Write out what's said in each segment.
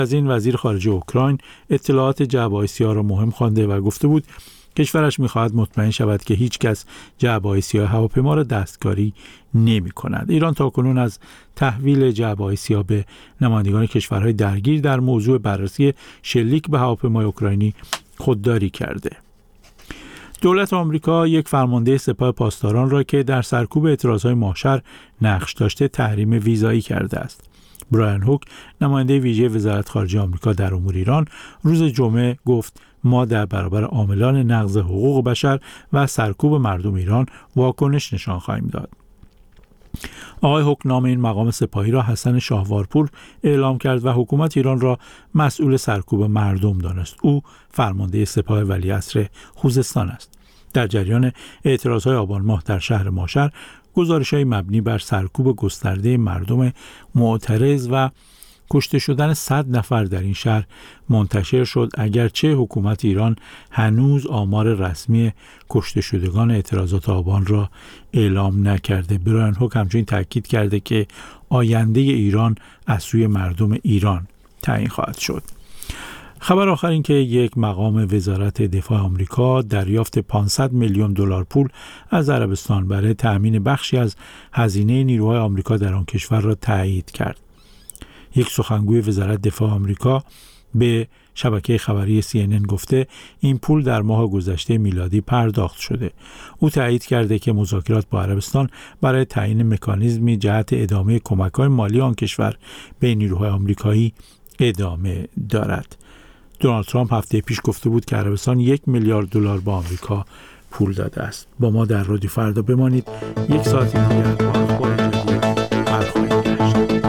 از این وزیر خارجه اوکراین اطلاعات جعبه سیاه را مهم خوانده و گفته بود کشورش می‌خواهد مطمئن شود که هیچ کس جعبه سیاه هواپیما را دستکاری نمی‌کند. ایران تاکنون از تحویل جعبه سیاه به نمایندگان کشورهای درگیر در موضوع بررسی شلیک به هواپیمای اوکراینی خودداری کرده. دولت آمریکا یک فرمانده سپاه پاسداران را که در سرکوب اعتراضهای محشر نقش داشته تحریم ویزایی کرده است. برایان هوک، نماینده ویژه وزارت خارجه آمریکا در امور ایران، روز جمعه گفت ما در برابر عاملان نقض حقوق بشر و سرکوب مردم ایران واکنش نشان خواهیم داد. آقای هوک نام این مقام سپاهی را حسن شاهوارپور اعلام کرد و حکومت ایران را مسئول سرکوب مردم دانست. او فرمانده سپاه ولیعصر خوزستان است. در جریان اعتراضهای آبان ماه در شهر ماشر، گزارش‌های مبنی بر سرکوب گسترده مردم معترض و کشته شدن 100 نفر در این شهر منتشر شد، اگرچه حکومت ایران هنوز آمار رسمی کشته شدگان اعتراضات آبان را اعلام نکرده. برایان هوک همچنین تاکید کرده که آینده ایران از سوی مردم ایران تعیین خواهد شد. خبر آخر این که یک مقام وزارت دفاع آمریکا دریافت 500 میلیون دلار پول از عربستان برای تأمین بخشی از هزینه نیروهای آمریکا در آن کشور را تایید کرد. یک سخنگوی وزارت دفاع آمریکا به شبکه خبری CNN گفته این پول در ماه گذشته میلادی پرداخت شده. او تایید کرده که مذاکرات با عربستان برای تعیین مکانیزمی جهت ادامه کمک‌های مالی آن کشور به نیروهای آمریکایی ادامه دارد. دونالد ترامپ هفته پیش گفته بود که عربستان 1 میلیارد دلار به آمریکا پول داده است. با ما در رادیو فردا بمانید. یک ساعتی دیگر با اخبار جدید برخواهیم گشت.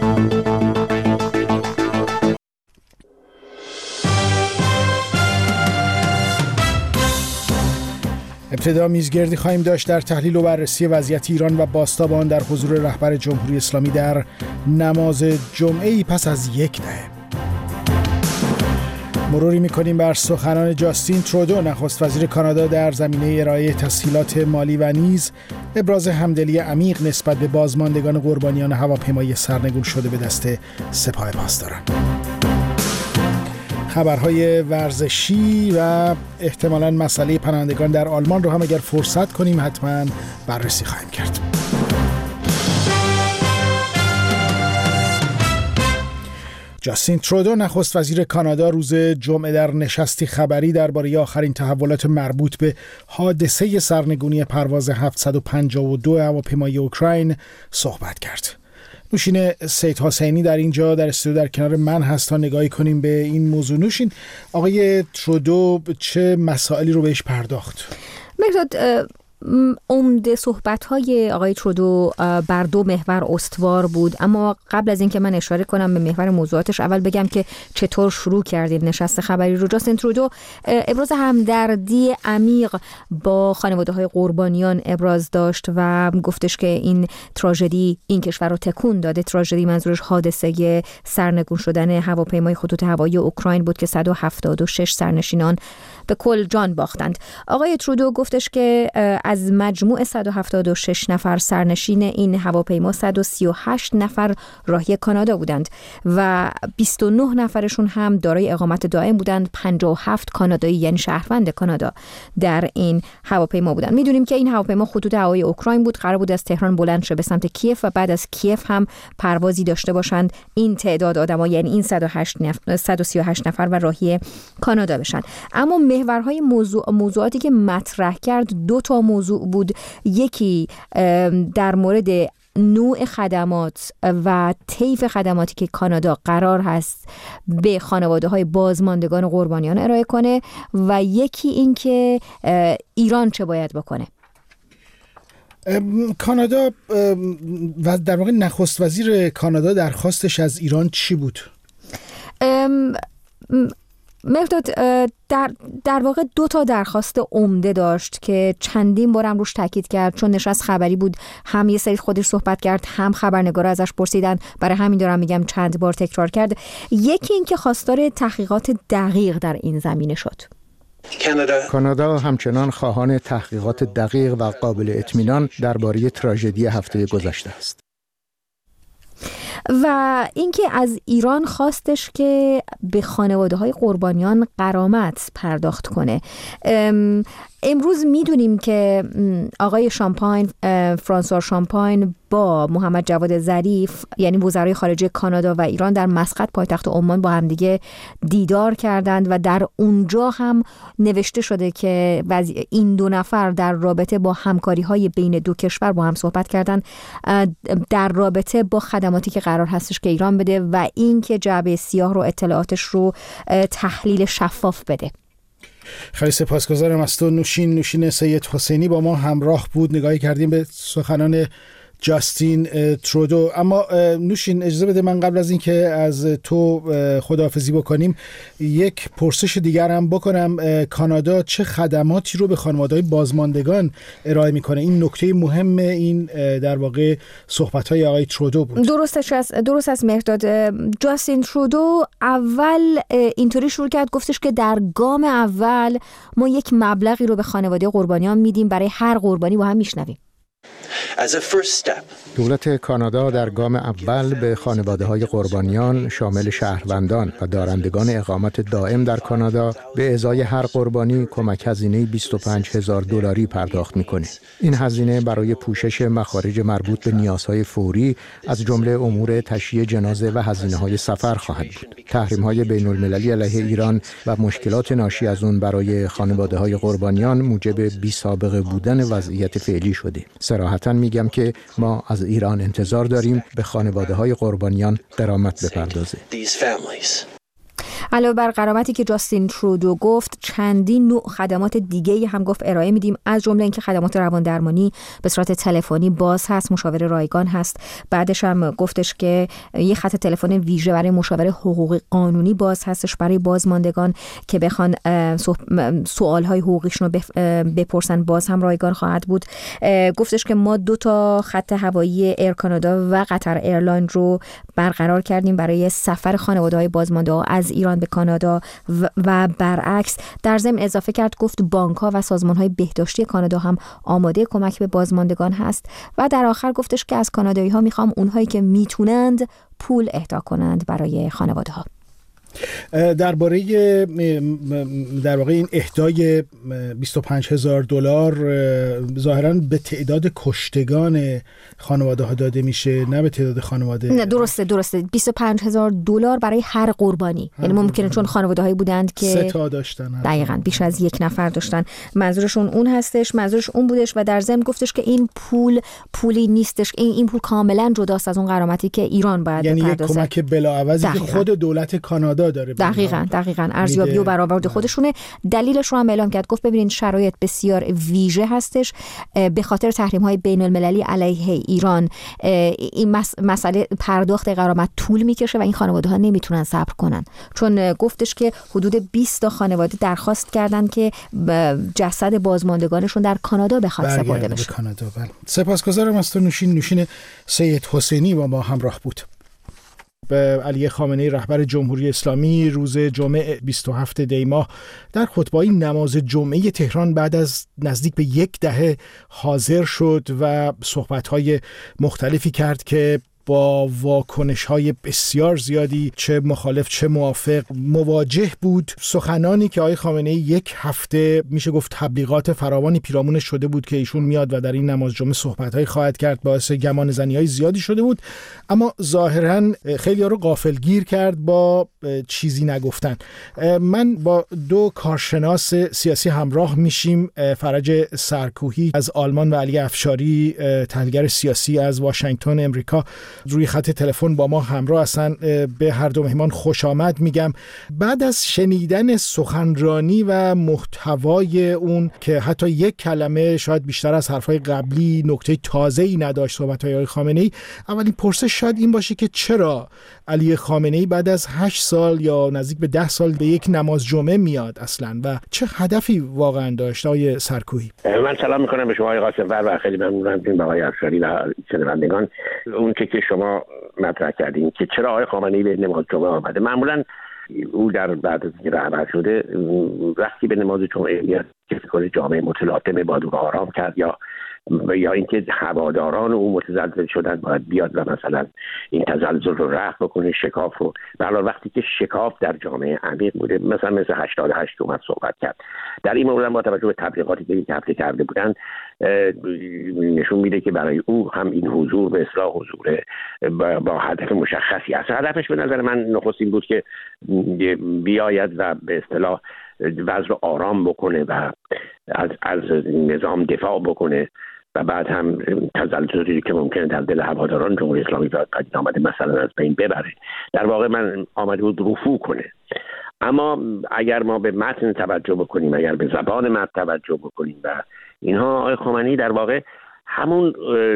ابتدا میزگردی خواهیم داشت در تحلیل و بررسی وضعیت ایران و بازتاب آن در حضور رهبر جمهوری اسلامی در نماز جمعه‌ای پس از یک دهه. مروری می‌کنیم بر سخنان جاستین ترودو، نخست وزیر کانادا، در زمینه ارائه تسهیلات مالی و نیز ابراز همدلی عمیق نسبت به بازماندگان قربانیان هواپیمای سرنگون شده به دست سپاه پاسداران. خبرهای ورزشی و احتمالاً مسئله پناهندگان در آلمان رو هم اگر فرصت کنیم حتما بررسی خواهیم کرد. جاستین ترودو، نخست وزیر کانادا، روز جمعه در نشستی خبری درباره آخرین تحولات مربوط به حادثه سرنگونی پرواز 752 هواپیمای اوکراین صحبت کرد. نوشین سید حسینی در اینجا در استودیو در کنار من هست تا نگاهی کنیم به این موضوع. نوشین، آقای ترودو چه مسائلی رو بهش پرداخت؟ مرداد، عمده صحبت‌های آقای ترودو بر دو محور استوار بود، اما قبل از اینکه من اشاره کنم به محور موضوعاتش، اول بگم که چطور شروع کردیم نشست خبری رو. جاستین ترودو ابراز همدردی عمیق با خانواده‌های قربانیان ابراز داشت و گفتش که این تراژدی این کشور رو تکون داده. تراژدی منظورش حادثه سرنگون شدن هواپیمای خطوط هوایی اوکراین بود که 176 سرنشینان به کل جان باختند. آقای ترودو گفتش که از مجموع 176 نفر سرنشین این هواپیما 138 نفر راهی کانادا بودند و 29 نفرشون هم دارای اقامت دائم بودند. 57 کانادایی یعنی شهروند کانادا در این هواپیما بودند. میدونیم که این هواپیما خطوط هوایی اوکراین بود، قرار بود از تهران بلند شه به سمت کیف و بعد از کیف هم پروازی داشته باشند این تعداد آدما، یعنی این 138 نفر و راهی کانادا بشن. اما محورهای موضوعاتی که مطرح کرد دو تا موضوع بود. یکی در مورد نوع خدمات و طیف خدماتی که کانادا قرار هست به خانواده‌های بازماندگان قربانیان ارائه کنه و یکی این که ایران چه باید بکنه. کانادا و در واقع نخست وزیر کانادا درخواستش از ایران چی بود؟ مرداد، در واقع دو تا درخواست عمده داشت که چندین بارم روش تاکید کرد، چون نشست خبری بود هم یه سری خودش صحبت کرد هم خبرنگارا ازش پرسیدن، برای همین دارم میگم چند بار تکرار کرد. یکی این که خواستار تحقیقات دقیق در این زمینه شد. کانادا همچنان خواهان تحقیقات دقیق و قابل اطمینان درباره تراژدی هفته گذشته است. و اینکه از ایران خواستش که به خانواده‌های قربانیان غرامت پرداخت کنه. امروز میدونیم که آقای شامپاین، فرانسوا شامپاین با محمد جواد ظریف، یعنی وزرای خارجه کانادا و ایران، در مسقط پایتخت عمان با همدیگه دیدار کردند و در اونجا هم نوشته شده که این دو نفر در رابطه با همکاری‌های بین دو کشور با هم صحبت کردند در رابطه با خدماتی که قرار هستش که ایران بده و اینکه جعبه سیاه رو، اطلاعاتش رو تحلیل شفاف بده. خیلی سپاسگزارم از تو نوشین سید حسینی. با ما همراه بود، نگاهی کردیم به سخنان جاستین ترودو. اما نوشین اجازه بده من قبل از این که از تو خداحافظی بکنیم یک پرسش دیگر هم بکنم. کانادا چه خدماتی رو به خانواده‌های بازماندگان ارائه میکنه؟ این نکته مهم این در واقع صحبت‌های آقای ترودو بود. درست است مهرداد. جاستین ترودو اول اینطوری شروع کرد، گفتش که در گام اول ما یک مبلغی رو به خانواده قربانیان میدیم، برای هر قربانی با هم میشنویم. دولت کانادا در گام اول به خانواده‌های قربانیان شامل شهروندان و دارندگان اقامت دائم در کانادا به ازای هر قربانی کمک هزینه $25,000 پرداخت می‌کنه. این هزینه برای پوشش مخارج مربوط به نیازهای فوری از جمله امور تشییع جنازه و هزینه‌های سفر خواهد بود. تحریم‌های بین‌المللی علیه ایران و مشکلات ناشی از اون برای خانواده‌های قربانیان موجب بی‌سابقه بودن وضعیت فعلی شده. صراحتاً میگم که ما از ایران انتظار داریم به خانواده‌های قربانیان غرامت بپردازه. علاوه بر غرامتی که جاستین ترودو گفت، چندین نوع خدمات دیگه هم گفت ارائه میدیم، از جمله اینکه خدمات رواندرمانی به صورت تلفنی باز هست، مشاور رایگان هست. بعدش هم گفتش که یه خط تلفن ویژه برای مشاور حقوقی قانونی باز هستش برای بازماندگان که بخوان سوالهای حقوقیشون رو بپرسن، باز هم رایگان خواهد بود. گفتش که ما 2 خط هوایی ایر کانادا و قطر ایرلاین رو برقرار کردیم برای سفر خانواده‌های بازمانده از ایران به کانادا و برعکس. در ضمن اضافه کرد، گفت بانک‌ها و سازمان‌های بهداشتی کانادا هم آماده کمک به بازماندگان هست و در آخر گفتش که از کانادایی‌ها میخوام اونهایی که میتونند پول اهدا کنند برای خانواده‌ها. در واقع این اهدای $25,000 ظاهراً به تعداد کشتگان خانواده ها داده میشه، نه به تعداد خانواده. نه درسته $25,000 برای هر قربانی. یعنی ممکنه چون خانواده هایی بودند که 3 تا داشتن، دقیقاً بیش از 1 نفر داشتن، منظورشون اون هستش، منظورش اون بودش. و در ضمن گفتش که این پولی نیستش، این پول کاملا جداست از اون غرامتی که ایران باید بپردازه. یعنی یک کمک بلاعوضی که خود دولت کانادا داره. دقیقاً ارزیابی و برآورد خودشونه. دلیلش رو هم اعلام کرد، گفت ببینید شرایط بسیار ویژه هستش به خاطر تحریم‌های بین‌المللی علیه ایران. این مسئله پرداخت غرامت طول میکشه و این خانواده‌ها نمیتونن صبر کنن، چون گفتش که حدود 20 تا خانواده درخواست کردن که جسد بازماندگانشون در کانادا بخواد سپرده بشه. سپاسگزارم از تو نوشین سید حسینی با ما همراه بود. علی خامنه‌ای رهبر جمهوری اسلامی روز جمعه 27 دی ماه در خطبه‌ای نماز جمعه تهران بعد از نزدیک به 1 دهه حاضر شد و صحبت‌های مختلفی کرد که با واکنش‌های بسیار زیادی چه مخالف چه موافق مواجه بود. سخنانی که آقای خامنه‌ای 1 هفته میشه گفت تبلیغات فراوانی پیرامونش شده بود که ایشون میاد و در این نماز جمعه صحبت‌هایی خواهد کرد، باعث گمانه‌زنی‌های زیادی شده بود، اما ظاهراً خیلی‌ها رو غافلگیر کرد با چیزی نگفتن. من با 2 کارشناس سیاسی همراه میشیم، فرج سرکوهی از آلمان و علی افشاری تحلیلگر سیاسی از واشنگتن امریکا روی خط تلفن با ما همراه هستن. به هر دو مهمان خوش آمد میگم. بعد از شنیدن سخنرانی و محتوای اون که حتی 1 کلمه شاید بیشتر از حرفای قبلی نکته تازه‌ای نداشت صحبت‌های آقای خامنه‌ای، اولین پرسش شاید این باشه که چرا علی خامنه‌ای بعد از 8 سال یا نزدیک به 10 سال به یک نماز جمعه میاد اصلا و چه هدفی واقعا داشت؟ آقای سرکوهی. من سلام میکنم به شما آقای قاسم‌فر و خیلی ممنونم به آقای افشاری و شنوندگان. اون که شما مطرح کردین که چرا آقای خامنه‌ای به نماز جمعه آمده، معمولا او در بعد از اینکه رهبر شده وقتی به نماز جمعه میاد که فکر کنه جامعه متلاطم باید او را آرام کرد یا یا اینکه هواداران او متزلزل شدن باید بیاد و مثلا این تزلزل رو رفع بکنه، شکاف رو. بله وقتی که شکاف در جامعه عمیق بوده، مثل 88 اومد صحبت کرد، در این مورد با توجه به تبلیغاتی که یک هفته کرده بودن نشون میده که برای او هم این حضور به اصلاح حضور با هدف مشخصی است. هدفش به نظر من نخست این بود که بیاید و به اصطلاح وضع رو آرام بکنه و از نظام دفاع بکنه و بعد هم تزلزلی که ممکنه در دل هواداران جمهوری اسلامی پدید آمده مثلا از بین ببره. در واقع من آمده بود رفو کنه. اما اگر ما به متن توجه بکنیم، اگر به زبان متن توجه بکنیم و اینها، آقای خامنه‌ای در واقع همون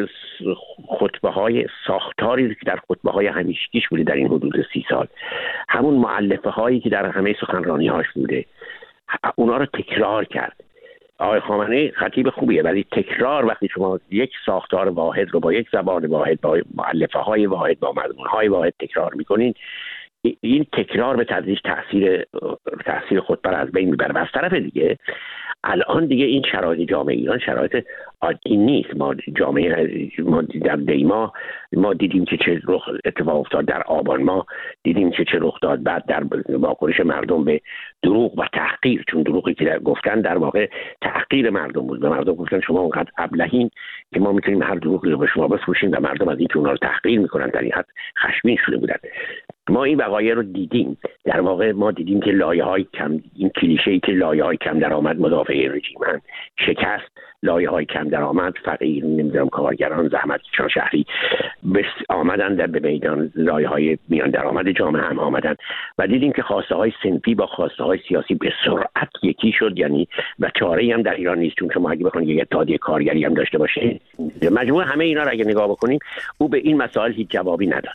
خطبه های ساختاری که در خطبه های همیشگیش بوده در این حدود 30 سال، همون مؤلفه هایی که در همه سخنرانی هاش بوده، اونا رو تکرار کرد. آقای خامنه‌ای خطیب خوبیه، ولی تکرار، وقتی شما یک ساختار واحد رو با یک زبان واحد، با مؤلفه های واحد، با مضمون های واحد تکرار میکنین، این تکرار به تدریج تاثیر خطبه رو از بین میبره. و از طرف دیگه الان دیگه این شرایط جامعه ایران شرایط عادی نیست. ما در دیما ما دیدیم که چه اتفاق افتاد، در آبان ما دیدیم که چه رخ داد، بعد در واکنش مردم به دروغ و تحقیر، چون دروغی که گفتن در واقع تحقیر مردم بود. به مردم گفتن شما اونقدر ابلهین که ما میتونیم هر دروغی رو به شما بفروشیم، و مردم از اینکه اونا رو تحقیر میکنن در این حد خشمگین شده بودن. ما این وقایع رو دیدیم. در واقع ما دیدیم که لایه‌های کم، این کلیشه‌ای که لایه‌های کم درآمد مدافع رژیمن شکست، لایه‌های کم درآمد فقیر، نمیدونم کارگران، زحمتکشان شهری بس آمدن در به میدان، لایه‌های میان درآمد جامعه هم آمدن و دیدیم که خواسته‌های صنفی با خواسته‌های سیاسی به سرعت یکی شد. یعنی و چاره‌ای هم در ایران نیست، چون شما اگه بخواید یک اتحادیه کارگری هم داشته باشه، مجموع همه اینا رو اگه نگاه بکنیم، او به این مسائل هیچ جوابی نداد.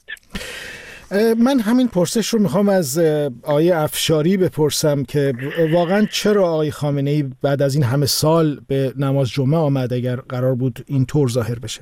من همین پرسش رو میخوام از آقای افشاری بپرسم که واقعا چرا آقای خامنه‌ای بعد از این همه سال به نماز جمعه آمد اگر قرار بود این طور ظاهر بشه؟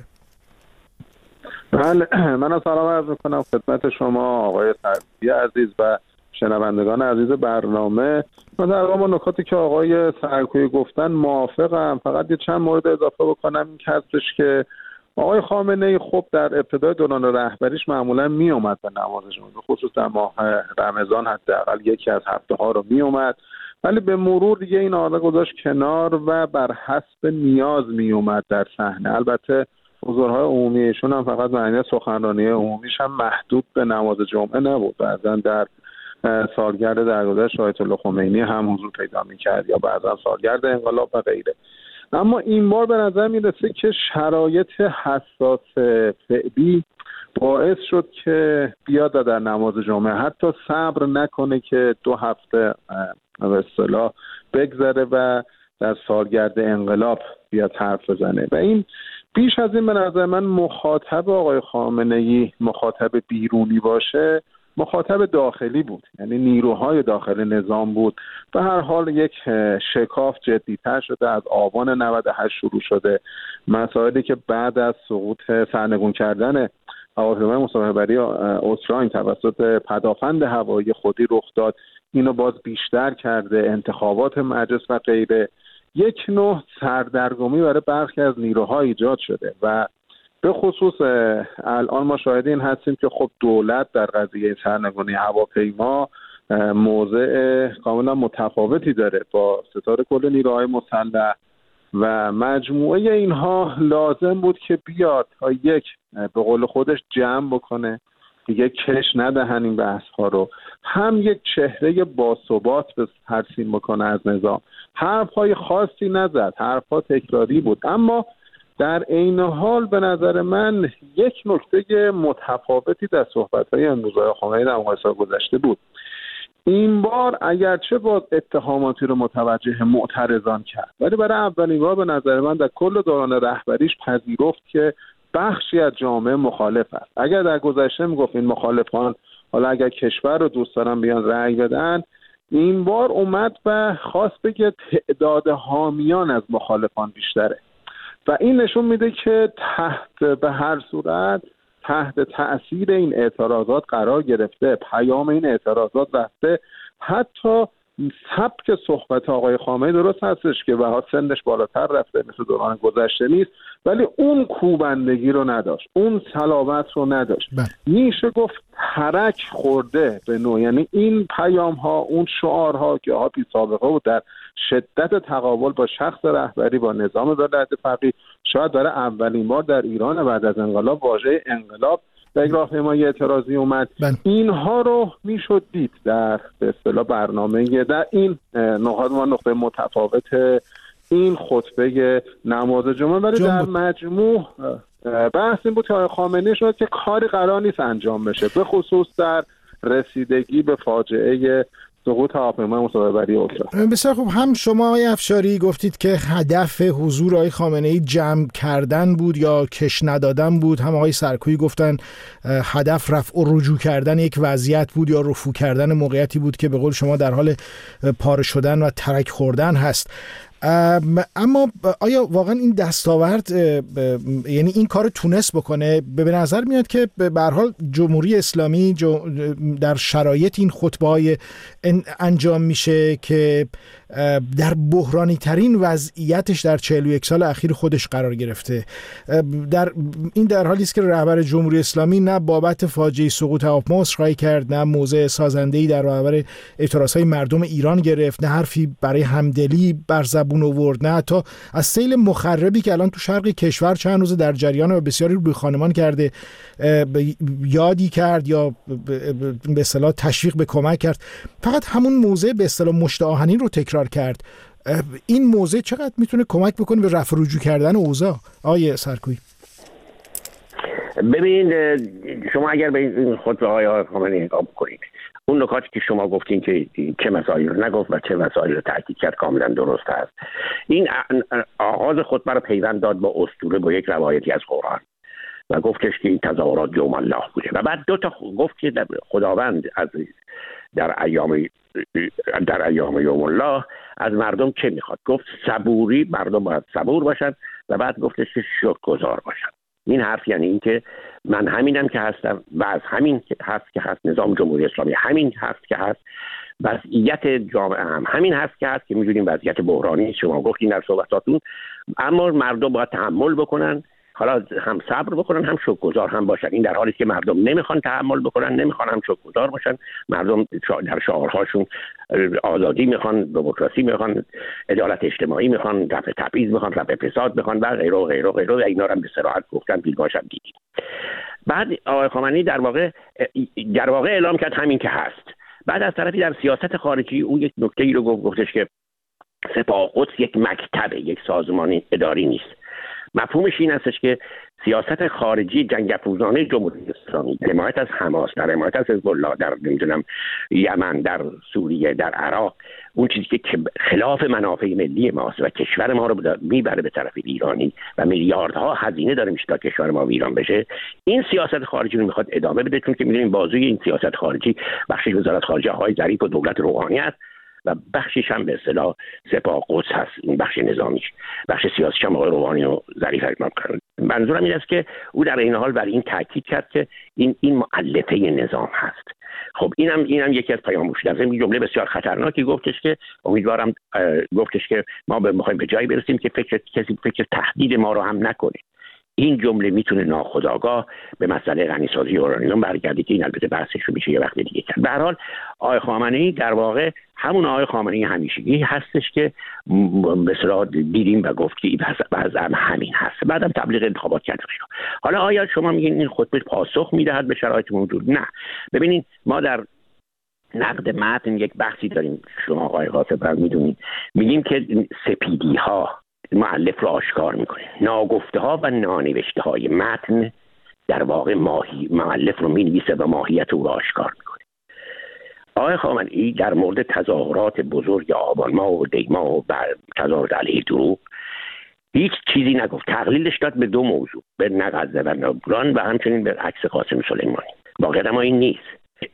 بله، من سلام عرض میکنم خدمت شما آقای سرکوبی عزیز و شنوندگان عزیز برنامه. من در واقع نکاتی که آقای سرکوبی گفتن موافقم، فقط یه چند مورد اضافه بکنم. این هستش که آقای خامنه‌ای خب در ابتدای دوران رهبریش معمولا می اومد به نماز جمعه، به خصوص در ماه رمضان حداقل یکی از هفته ها رو می اومد، ولی به مرور دیگه این عادت گذاشت کنار و بر حسب نیاز می اومد در صحنه. البته حضورهای عمومی ایشون هم فقط معنی سخنرانی عمومیش هم محدود به نماز جمعه نبود، بعضا در سالگرد درگذشت آیت الله خمینی هم حضور پیدا می‌کرد یا بعضا سالگرد انقلاب و غیره. اما این بار به نظر میرسه که شرایط حساس فعلی باعث شد که بیاد و در نماز جمعه حتی صبر نکنه که 2 هفته به اصطلاح بگذره و در سالگرد انقلاب بیاد حرف بزنه. و این بیش از این به نظر من مخاطب آقای خامنه‌ای مخاطب بیرونی باشه، مخاطب داخلی بود، یعنی نیروهای داخل نظام بود. به هر حال یک شکاف جدی‌تر شده، از آبان 98 شروع شده. مسائلی که بعد از سقوط سرنگون کردن هواپیمای مسافربری اوکراین توسط پدافند هوایی خودی رخ داد، اینو باز بیشتر کرده، انتخابات مجلس و غیره. یک نوع سردرگمی برای برخی از نیروها ایجاد شده و به خصوص الان ما شاهد این هستیم که خب دولت در قضیه سرنگونی هواپیما موضع کاملا متفاوتی داره با ستاد کل نیروهای مسلح و مجموعه اینها لازم بود که بیاد تا یک به قول خودش جمع بکنه، دیگه کش ندهن این بحث ها رو، هم یک چهره باثبات به ترسیم بکنه از نظام. حرف های خاصی نزد، حرف ها تکراری بود، اما در عین حال به نظر من یک نکته متفاوتی در صحبت‌های امروز آقای خامنه‌ای در مقایسه گذشته بود. این بار اگرچه با اتهاماتی رو متوجه معترضان کرد، ولی برای اولین بار به نظر من در کل دوران رهبریش پذیرفت که بخشی از جامعه مخالف است. اگر در گذشته میگفت این مخالفان حالا اگر کشور رو دوست دارن بیان رأی بدن، این بار اومد و خواست بگه تعداد حامیان از مخالفان بیشتره و این نشون میده که به هر صورت تحت تأثیر این اعتراضات قرار گرفته، پیام این اعتراضات رفته حتی سبک صحبت آقای خامنه‌ای درست هستش که بها سنش بالاتر رفته مثل دوران گذشته نیست، ولی اون کوبندگی رو نداشت، اون صلابت رو نداشت. میشه گفت ترک خورده به نوع، یعنی این پیام ها، اون شعارها که بی سابقه بود در شدت تقابل با شخص رهبری با نظام ولایت فقیه، شاید برای اولین بار در ایران بعد از انقلاب واژه انقلاب در راهپیمایی اعتراضی اومد. اینها رو میشد دید در به اصطلاح برنامه، در این نقطه متفاوت این خطبه نماز جمعه، ولی در مجموع بحث این بود که آقای خامنه‌ای شد که کاری قرار نیست انجام بشه، به خصوص در رسیدگی به فاجعه سقوط هواپیمای مسافربری استان. بسیار خوب. هم شما آقای افشاری گفتید که هدف حضور آقای خامنه‌ای جمع کردن بود یا کش ندادن بود، هم آقای سرکویی گفتن هدف رفع و رجوع کردن یک وضعیت بود یا رفو کردن موقعیتی بود که به قول شما در حال پاره شدن و ترک خوردن هست. اما آیا واقعا این دستاورد، یعنی این کار تونست بکنه؟ به نظر میاد که به هر حال جمهوری اسلامی در شرایط این خطبه‌های انجام میشه که در بحرانی ترین وضعیتش در 41 سال اخیر خودش قرار گرفته. در حالی است که رهبر جمهوری اسلامی نه بابت فاجعه سقوط هواپیما عذرخواهی کرد، نه موضع سازنده‌ای در برابر اعتراضهای مردم ایران گرفت، نه حرفی برای همدلی بر زبون آورد، نه حتی از سیل مخربی که الان تو شرق کشور چند روز در جریان و بسیاری رو به خانمان کرده یادی کرد یا به اصطلاح تشویق به کمک کرد. فقط همون موضع به اصطلاح مشت آهنین رو تکرار کرد. این موضع چقدر میتونه کمک بکنه به رفع رجوع کردن اوضاع؟ آقای سرکویی. ببین، شما اگر به این خطبه های خامنه‌ای نگاه بکنید، اون نکاتی که شما گفتین که چه مسائلی رو نگفت و چه مسائلی رو تاکید کرد کاملا درست است. این آغاز خطبه رو پیوند داد با اسطوره، با یک روایتی از قرآن و گفتش که این تظاهرات یوم الله بوده و بعد دو تا گفت که خداوند در ایام یوم الله از مردم چه میخواد. گفت صبوری، مردم باید صبور باشن و بعد گفتش که شکرگزار باشن. این حرف یعنی این که من همینم که هستم و از همین هست که هست نظام جمهوری اسلامی همین هست که هست، وضعیت جامعه هم همین هست که هست که می‌دونیم وضعیت بحرانی شما گفتین در صحبتاتون، اما مردم باید تحمل بکنن، حالا هم صبر بکنن هم شکرگزار هم باشن. این در حالی که مردم نمیخوان تحمل بکنن، نمیخوان هم شکرگزار باشن. مردم در شعارهاشون آزادی میخوان، دموکراسی میخوان، عدالت اجتماعی میخوان، رفع تبعیض میخوان، رفع فساد میخوان و غیره و غیره و غیره و اینا رو هم به صراحت گفتن، بیگاش هم دیدیم. بعد آقای خامنه‌ای در واقع اعلام کرد همین که هست. بعد از طرفی در سیاست خارجی او یک نکته‌ای رو گفتش که سپاه قدس یک مکتب، یک سازمان اداری نیست. مفهومش این هستش که سیاست خارجی جنگ افروزانه جمهوری اسلامی، حمایت از حماس، در حمایت از حزب الله، در نمیدونم یمن، در سوریه، در عراق، اون چیزی که خلاف منافع ملی ماست و کشور ما رو میبره به طرف ایرانی و میلیاردها هزینه داره میشه تا کشور ما ویران بشه، این سیاست خارجی رو میخواد ادامه بده، چون که میدونیم بازوی این سیاست خارجی بخشش وزارت خارجه های ظریف و دولت روحانی است و بخشش هم به اصطلاح سپاه قدس هست. این بخش نظامیش، بخش سیاسیش هم آقای روحانی و ظریف حکم کرد. منظورم این است که او در این حال بر این تاکید کرد که این مؤلفه نظام هست. خب اینم یکی از پیام‌هاش. در ضمن جمله بسیار خطرناکی گفتش که امیدوارم گفتش که ما می‌خوایم به جایی برسیم که کسی فکر تهدید ما رو هم نکنه. این جمله میتونه ناخودآگاه به مسئله غنیسازی اورانیوم برگرده که این البته بحثش رو میشه یه وقت دیگه کرد. به هر حال آقای خامنه‌ای در واقع همون آقای خامنه‌ای همیشگی هستش که به اصطلاح دیدیم و گفت که بعضا همین هست. بعدم تبلیغ انتخابات کرد. حالا آیا شما میگین این خطبه پاسخ میدهد به شرایط موجود؟ نه. ببینید ما در نقد متن یک بحثی داریم، شما آقای قاسم میدونید، میگیم که سپیدی ها مؤلف رو آشکار میکنه، ناگفته ها و نانوشته های متن در واقع مؤلف رو مینویسه و ماهیت او رو آشکار میکنه. آقای خامنه‌ای در مورد تظاهرات بزرگ آبان ماه و دی ماه و تظاهرات علیه دروغ هیچ چیزی نگفت. تقلیلش داد به دو موضوع، به نغزه و ناگران و همچنین به عکس قاسم سلیمانی. واقعا ما این نیست.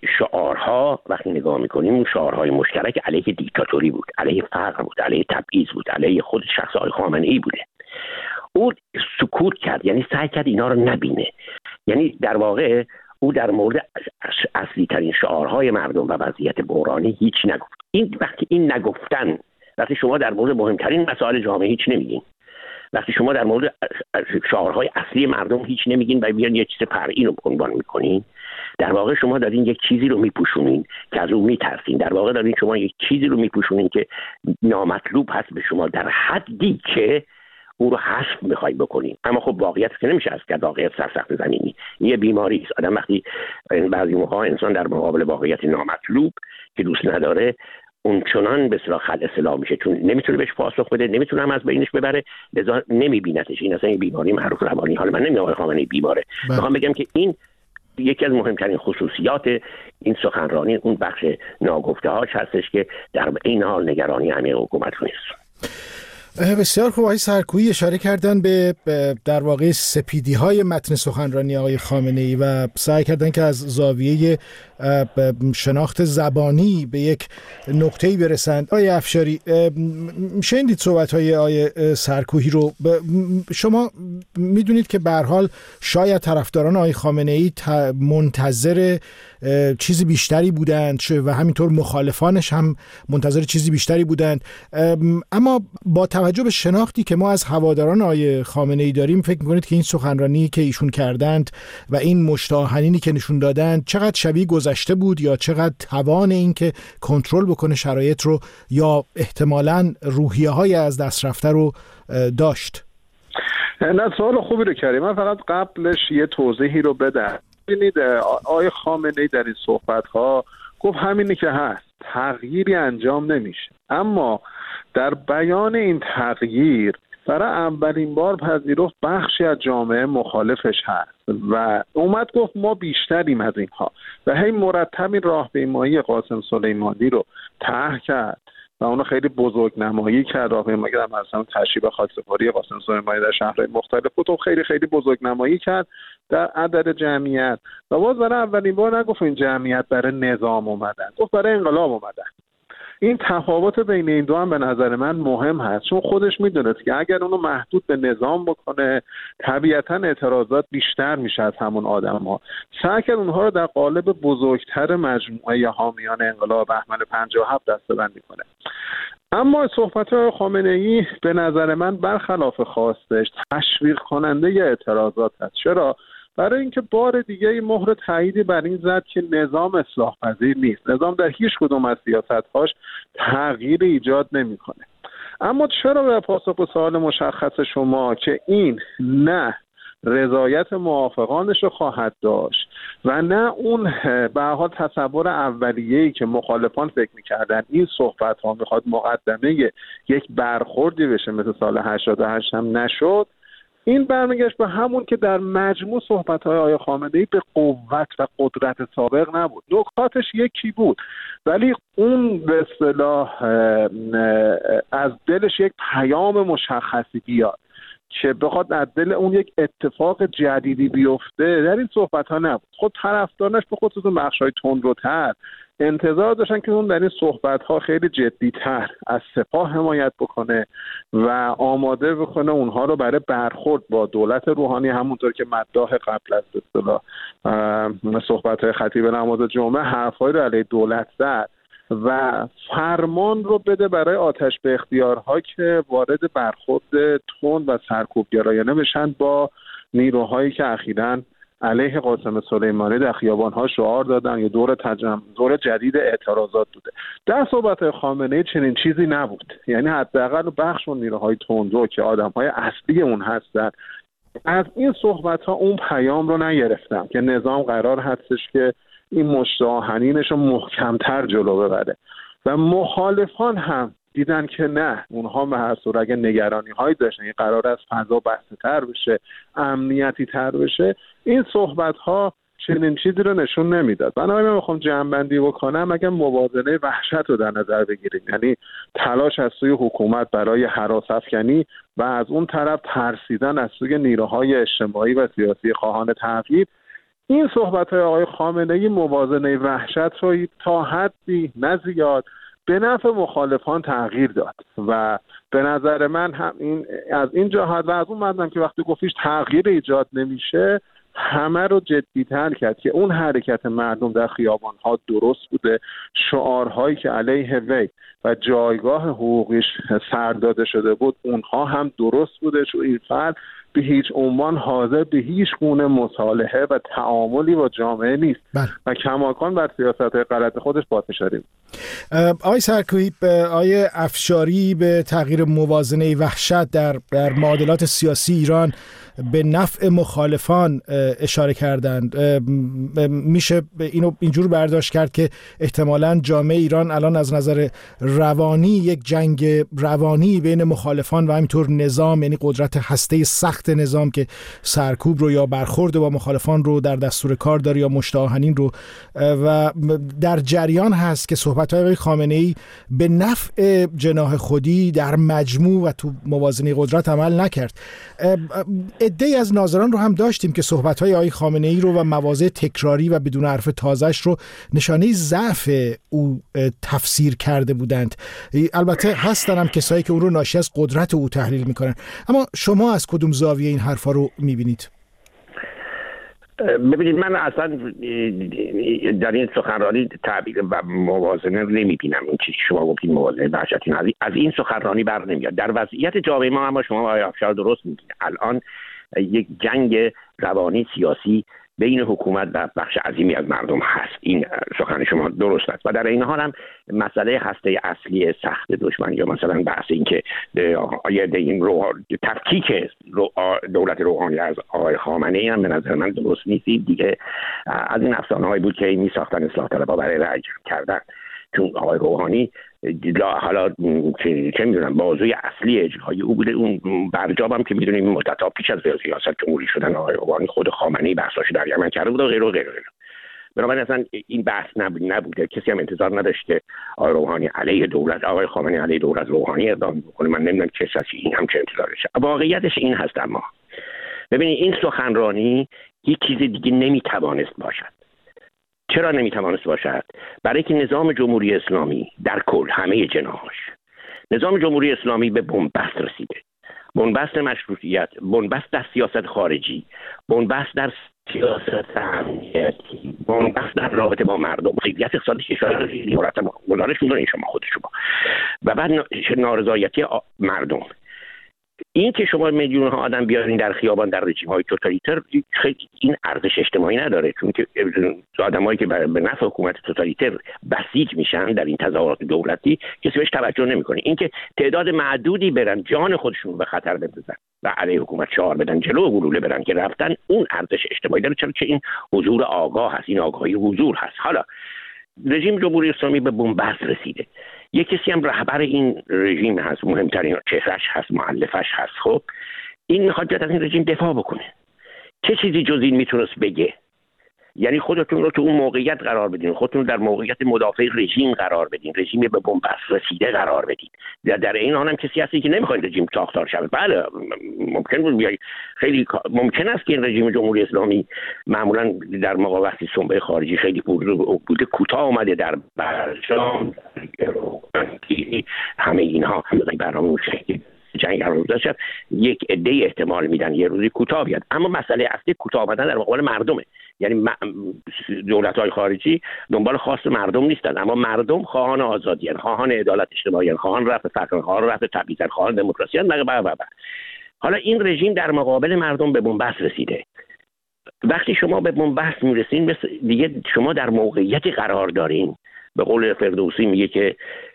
شعارها وقتی نگاه میکنیم اون شعارهای مشترک علیه دیکتاتوری بود، علیه فقر بود، علیه تبعیض بود، علیه خود شخص آقای خامنه‌ای بوده. او سکوت کرد، یعنی سعی کرد اینا رو نبینه. یعنی در واقع او در مورد اصلی ترین شعارهای مردم و وضعیت بحرانی هیچ نگفت. این وقتی این نگفتن، وقتی شما در مورد مهمترین مسائل جامعه هیچ نمیگین، وقتی شما در مورد شعارهای اصلی مردم هیچ نمیگین و بیان یه چیز فرعی رو عنوان میکنین، در واقع شما دارین یک چیزی رو میپوشونین که از اون میترسین. در واقع دارین شما یک چیزی رو میپوشونین که نامطلوب هست به شما، در حدی که اون رو حذف میخوای بکنین. اما خب واقعیت که نمیشه از کرد، واقعیت سرسخت زمینی، این یه بیماری است. آدم وقتی بعضی موقع انسان در مقابل واقعیت نامطلوب که دوست نداره اون چنان به اصطلاح خلع اصطلاح میشه، چون نمیتونه بهش پاسخ بده، نمیتونه هم از بینش ببره، لذا نمیبینتش. این اصلا بیماری معروف روانی. حالا من نمیگم آقای خامنه‌ای بیماره، میخوام بگم که این یکی از مهمترین خصوصیات این سخنرانی اون بخش ناگفته‌هاش هستش که در این حال نگرانی عمیق حکومت نیست. بسیار خوب. آقای سرکویی اشاره کردن به در واقع سپیدی‌های متن سخنرانی آقای خامنه‌ای و سعی کردن که از زاویه شناخت زبانی به یک نقطه‌ای برسند. آقای افشاری، شنیدید صحبت‌های آقای سرکویی رو. شما میدونید که به هر حال شاید طرفداران آقای خامنه‌ای منتظر چیزی بیشتری بودند و همینطور مخالفانش هم منتظر چیزی بیشتری بودند، اما با توجه به شناختی که ما از هواداران آقای خامنه‌ای داریم، فکر می‌کنید که این سخنرانی که ایشون کردند و این مشت آهنینی که نشون دادند چقدر شبیه گذشته بود یا چقدر توان این که کنترل بکنه شرایط رو یا احتمالاً روحیه‌های از دست رفته رو داشت؟ نه، سوال خوبی رو کردیم. من فقط قبلش یه توضیحی رو بدم. ببینید آقای خامنه‌ای در این صحبت‌ها گفت همینی که هست، تغییری انجام نمیشه، اما در بیان این تغییر برای اولین بار پذیرفت بخشی از جامعه مخالفش هست و اومد گفت ما بیشتریم از اینها و هی مرتب این راهپیمایی قاسم سلیمانی رو طرح کرد و اونو خیلی بزرگ نمایی کرد. راهپیمایی که مثلا تشریف خاکسپاری قاسم سلیمانی در شهرهای مختلف بود و خیلی خیلی بزرگ نمایی کرد در عدد جمعیت و باز برای اولین بار نگفت این جمعیت برای نظام اومدن، گفت برای انقلاب اومدن. این تفاوت بین این دو هم به نظر من مهم هست، چون خودش میدونه که اگر اونو محدود به نظام بکنه طبیعتا اعتراضات بیشتر میشه از همون آدم‌ها. سعی کرد اونها رو در قالب بزرگتر مجموعه حامیان انقلاب بهمن 57 دسته‌بندی کنه. اما صحبت خامنه‌ای به نظر من برخلاف خواستش تشویق کننده اعتراضات هست. چرا؟ برای اینکه بار دیگه مهر تاییدی بر این زد که نظام اصلاح پذیر نیست. نظام در هیچ کدوم از سیاست‌هاش تغییر ایجاد نمی‌کنه. اما چرا به پاسخ به سوال مشخص شما که این نه رضایت موافقانش رو خواهد داشت و نه اون به هر حال تصور اولیه‌ای که مخالفان فکر می‌کردن این صحبت‌ها می‌خواد مقدمه یک برخوردی بشه مثل سال 88 هم نشد، این برمیگشت به همون که در مجموع صحبت‌های آقای خامنه‌ای به قوت و قدرت سابق نبود. نکاتش یکی بود ولی اون به اصطلاح از دلش یک پیام مشخصی بیاد که بخواد از دل اون یک اتفاق جدیدی بیفته در این صحبت‌ها نبود. خود طرفدارانش به خصوص بخش‌های تندروتر انتظار داشتن که اون در این صحبت‌ها خیلی جدی‌تر از سپاه حمایت بکنه و آماده بکنه اونها رو برای برخورد با دولت روحانی، همونطور که مداح قبل از به اصطلاح صحبت‌های خطیب نماز جمعه حرف‌هایی رو علیه دولت زد و فرمان رو بده برای آتش به اختیارها که وارد برخورد تند و سرکوبگرایانه بشن با نیروهایی که اخیراً علیه قاسم سلیمانی در خیابان‌ها شعار دادن یا دور جدید اعتراضات بوده. در صحبت خامنه‌ای چنین چیزی نبود، یعنی حداقل بخش اون نیروهای تندرو که آدم‌های اصلی اون هستن از این صحبت‌ها اون پیام رو نگرفتن که نظام قرار هستش که این مشت آهنینش رو محکم‌تر جلو ببره و مخالفان هم دیدن که نه، اونها به هر صورت اگه نگرانی‌هایی داشتن این قرار است فضا بسته‌تر بشه، امنیتی تر بشه، این صحبت‌ها چنین چیزی رو نشون نمیداد. بنابراین میخوام جمع‌بندی بکنم، اگه موازنه وحشت رو در نظر بگیریم، یعنی تلاش از سوی حکومت برای هراس‌افکنی و از اون طرف ترسیدن از سوی نیروهای اجتماعی و سیاسی خواهان تغییر، این صحبت‌های آقای خامنه‌ای موازنه وحشت رو تا حدی نه زیاد به نفع مخالفان تغییر داد و به نظر من هم این از این جهت و از اون مدام که وقتی گفتیش تغییر ایجاد نمیشه، همه رو جدی‌تر کرد که اون حرکت مردم در خیابان‌ها درست بوده، شعارهایی که علیه وی و جایگاه حقوقیش سر داده شده بود اونها هم درست بوده، چون این فرد به هیچ عنوان حاضر به هیچ گونه مصالحه و تعاملی با جامعه نیست و کماکان بر سیاست‌های غلط خودش پافشاری بود. آقای سرکویی، آقای افشاری به تغییر موازنه وحشت در معادلات سیاسی ایران به نفع مخالفان اشاره کردند. میشه اینو اینجور برداشت کرد که احتمالاً جامعه ایران الان از نظر روانی یک جنگ روانی بین مخالفان و همینطور نظام، یعنی قدرت هسته سخت نظام که سرکوب رو یا برخورد با مخالفان رو در دستور کار داره یا مشت آهنین رو، و در جریان هست که صحبت‌های آقای خامنه‌ای به نفع جناح خودی در مجموع و تو موازنه قدرت عمل نکرد. عده‌ای از ناظران رو هم داشتیم که صحبت‌های آقای خامنه‌ای رو و مواضع تکراری و بدون حرف تازه‌اش رو نشانه ضعف او تفسیر کرده بودند. البته هستن هم کسایی که اون رو ناشی از قدرت او تحلیل می‌کنن، اما شما از کدوم زاویه این حرفا رو می‌بینید؟ ببینید، من اصلا در این سخنرانی تعبیر و موازنه نمیبینم. این چیزی شما گفتید موازنه وحشتی از این سخنرانی بر نمیاد. در وضعیت جامعه ما، اما شما آقای افشار درست میگید، الان یک جنگ روانی سیاسی بین حکومت و بخش عظیمی از مردم هست. این سخن شما درست است و در این حال هم مسئله هسته اصلی سخت دشمن یا مثلا بحث این که این تفکیک دولت روحانی از آقای خامنه‌ای هم به نظر من درست نیست. دیگه از این افسانه‌هایی بود که می ساختن اصلاح طلبها برای رأی کردن، چون آقای روحانی حالا چه میدونم بازوی اصلی اجرایی او بوده. اون برجام هم که میدونیم مدت پیش از ریاست جمهوری شدن آقای روحانی خود خامنه‌ای بحثاشو در یمن کرده بود و غیره و غیره. بنابراین اصلا این بحث نبوده. کسی هم انتظار نداشته آقای روحانی علیه دولت، آقای خامنه‌ای علیه دولت روحانی اقدام بکنه. من نمیدونم چه کسی این هم چه انتظارشه. واقعیتش این هست. اما ببینید، این سخنرانی یک چیز دیگه نمیتوانست باشد. چرا نمیتوانست باشد؟ برای که نظام جمهوری اسلامی در کل همه جناحاش، نظام جمهوری اسلامی به بنبست رسیده. بنبست مشروطیت، بنبست در سیاست خارجی، بنبست در سیاست امنیتی، بنبست در رابطه با مردم، خیلیت اقتصادی کشور مرتب گزارش می‌کنه شما خود شما، و بعد نارضایتی مردم. این که شما میلیون ها آدم بیارین در خیابان در رژیم های توتالیتر، این ارزش اجتماعی نداره، چون که آدمایی که به نفع حکومت توتالیتر بسیج میشن در این تظاهرات دولتی کسی بهش توجه نمیکنه. این که تعداد معدودی برن جان خودشون به خطر بندازن و علیه حکومت شعار بدن، جلو گلوله برن که رفتن، اون ارزش اجتماعی داره، چون که این حضور آگاه هست، این آگاهی حضور هست. حالا رژیم جمهوری اسلامی به بنبست رسیده. یک کسی هم رهبر این رژیم هست، مهمترین چهرهش هست، مؤلفش هست. خب این میخواد بیاد از این رژیم دفاع بکنه. چه چیزی جز این میتونست بگه؟ یعنی خودتون رو تو اون موقعیت قرار بدین، خودتون در موقعیت مدافع رژیم قرار بدین، رژیم به بنبست رسیده قرار بدین. در این حال هم کسی هستی که نمیخواد رژیم ساختار شه. بله ممکن بود، خیلی ممکن است که این رژیم جمهوری اسلامی معمولا در موقع وقتی سنبه خارجی خیلی بوده کوتاه اومده در برجام، همه اینها برنامه شکلی جنگ قرار داشت، یک عده احتمال میدن یه روزی کوتاه بیاد. اما مسئله اصلی کوتاه آمدن در مقابل مردمه. یعنی دولت‌های خارجی دنبال خواست مردم نیستن، اما مردم خواهان آزادی، خواهان عدالت اجتماعی، خواهان رفع فقر، خواهان رفع تبعیض، خواهان دموکراسی و حالا این رژیم در مقابل مردم به بنبست رسیده. وقتی شما به بنبست میرسین دیگه شما در موقعیتی قرار دارین، به قول فردوسی میگه که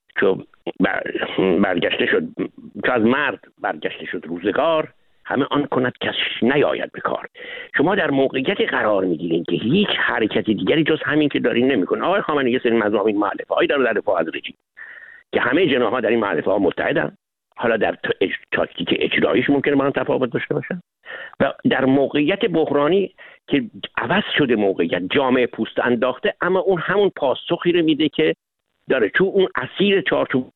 برگشته شد که از مرد برگشته شد روزگار، همه آن کند کس نیاید به کار. شما در موقعیتی قرار میگیرین که هیچ حرکتی دیگری جز همین که دارین نمیکنه. آقای خامنه‌ای یه سری مضامین مؤلفه‌ای داره در دفاع از رژیم که همه جناح‌ها در این مؤلفه‌ها متحدن. حالا در تاکتیک اجراییش ممکنه با هم تفاوت داشته باشن و در موقعیت بحرانی که عوض شده موقعیت، جامعه پوست انداخته، اما اون همون پاسخی رو میده که داره، چون اون اسیر چارچوب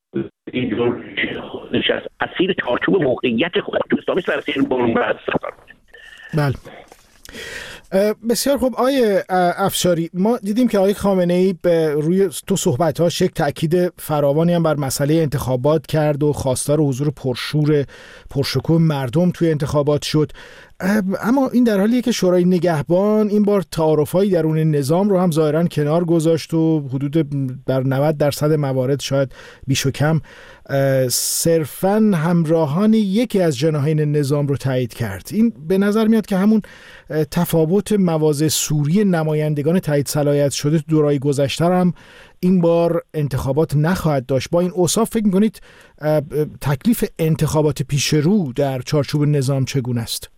اسیر چارچوب موقعیت خود اسلامی است و اسیر بنبست. بله بسیار خوب. آقای افشاری، ما دیدیم که آقای خامنه‌ای به روی تو صحبت‌هاش یک تأکید فراوانی هم بر مسئله انتخابات کرد و خواستار حضور پرشکوه مردم توی انتخابات شد. اما این در حالیه که شورای نگهبان این بار تعارف‌های درون نظام رو هم ظاهراً کنار گذاشت و حدود در 90% موارد شاید بیش و کم صرفاً همراهان یکی از جناحین نظام رو تایید کرد. این به نظر میاد که همون تفاوت مواضع سوری نمایندگان تایید صلاحیت شده تو دورهای گذشته هم این بار انتخابات نخواهد داشت. با این اوصاف فکر می‌کنید تکلیف انتخابات پیش رو در چارچوب نظام چگونه است؟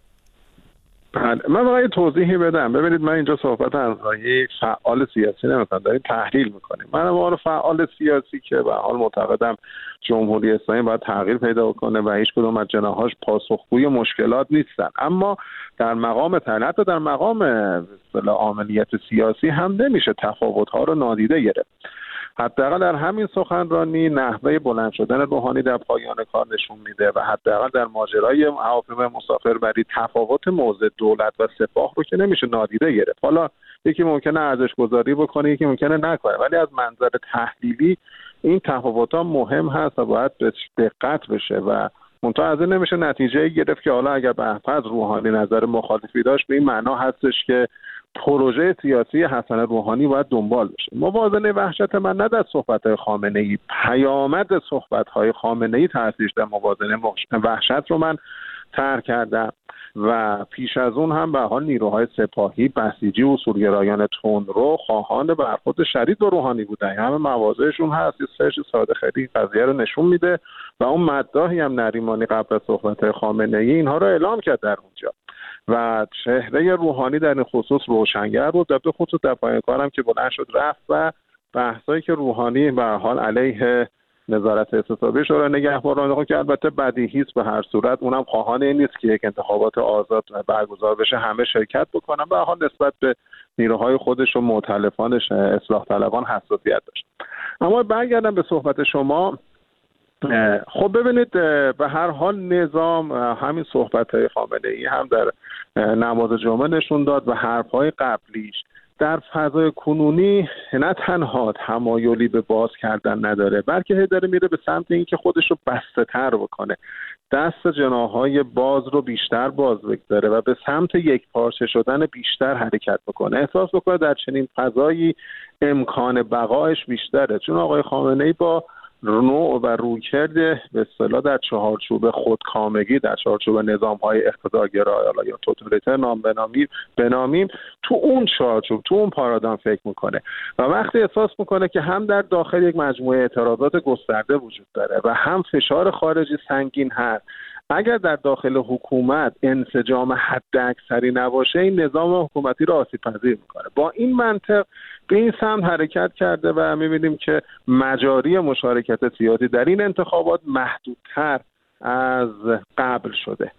من واقعا توضیحی بدم. ببینید، من اینجا صحبت از یک فعال سیاسی نمی‌کنم، داریم تحلیل می‌کنیم. من واقعا فعال سیاسی که به حال معتقدم جمهوری اسلامی باید تغییر پیدا کنه و هیچ کدوم از جناحاش پاسخگوی مشکلات نیستن، اما در مقام طلعت و در مقام عملیات سیاسی هم نمیشه تفاوت‌ها رو نادیده گرفت. حداقل در همین سخنرانی نحوه بلند شدن روحانی در پایان کار نشون میده و حداقل در ماجرای هواپیمای مسافربری تفاوت موضع دولت و سپاه رو که نمیشه نادیده گرفت. حالا یکی ممکنه ارزش گذاری بکنه، یکی ممکنه نکنه، ولی از منظر تحلیلی این تفاوت‌ها مهم هست و باید به دقت بشه و منتها از این نمیشه نتیجه گرفت که حالا اگر محفظ روحانی نظر مخالفی داشت به این معنا هستش که پروژه سیاسی حسن روحانی باید دنبال بشه. موازنه وحشت من نه در صحبت‌های خامنه‌ای، پیامد صحبت‌های خامنه‌ای تاثیرش در موازنه وحشت رو من طرح کردم و پیش از اون هم به حال نیروهای سپاهی، بسیجی و اصولگرایان تندرو خواهان برخورد شدید با روحانی بودن. همه مواضعشون هست. یه سرچ ساده خیلی قضیه رو نشون میده و اون مداحی هم نریمانی قبل از صحبت‌های خامنه‌ای اینها رو اعلام کرد در اونجا و چهره روحانی در این خصوص روشنگر بود. به خصوص در پایان کارم که بلند شد رفت و بحثایی که روحانی به حال علیه نظارت استصوابی شورای نگهبان که البته بدیهی است به هر صورت، اونم خواهان این نیست که یک انتخابات آزاد برگزار بشه همه شرکت بکنن، به حال نسبت به نیروهای خودش و مؤتلفانش اصلاح طلبان حساسیت داشت. اما برگردم به صحبت شما. خب ببینید، به هر حال نظام همین صحبت‌های خامنه‌ای هم در نماز جمعه نشون داد و حرف‌های قبلیش در فضای کنونی نه تنها تمایلی به باز کردن نداره، بلکه داره میره به سمت اینکه خودش رو بسته‌تر بکنه، دست جناح‌های باز رو بیشتر باز بگذاره و به سمت یک پارچه شدن بیشتر حرکت بکنه. احساس بکنه در چنین فضایی امکان بقایش بیشتره، چون آقای خامنه‌ای با نوع و رویکرد به اصطلاح در چهارچوب خودکامگی، در چهارچوب نظام‌های اقتدارگرا یا توتالیتر نام بنامیم، تو اون چهارچوب، تو اون پارادایم فکر میکنه و وقتی احساس میکنه که هم در داخل یک مجموعه اعتراضات گسترده وجود داره و هم فشار خارجی سنگین هست، اگر در داخل حکومت انسجام حداکثری نباشه این نظام حکومتی را آسیب‌پذیر میکنه. با این منطق به این سمت حرکت کرده و می‌بینیم که مجاری مشارکت سیاسی در این انتخابات محدودتر از قبل شده.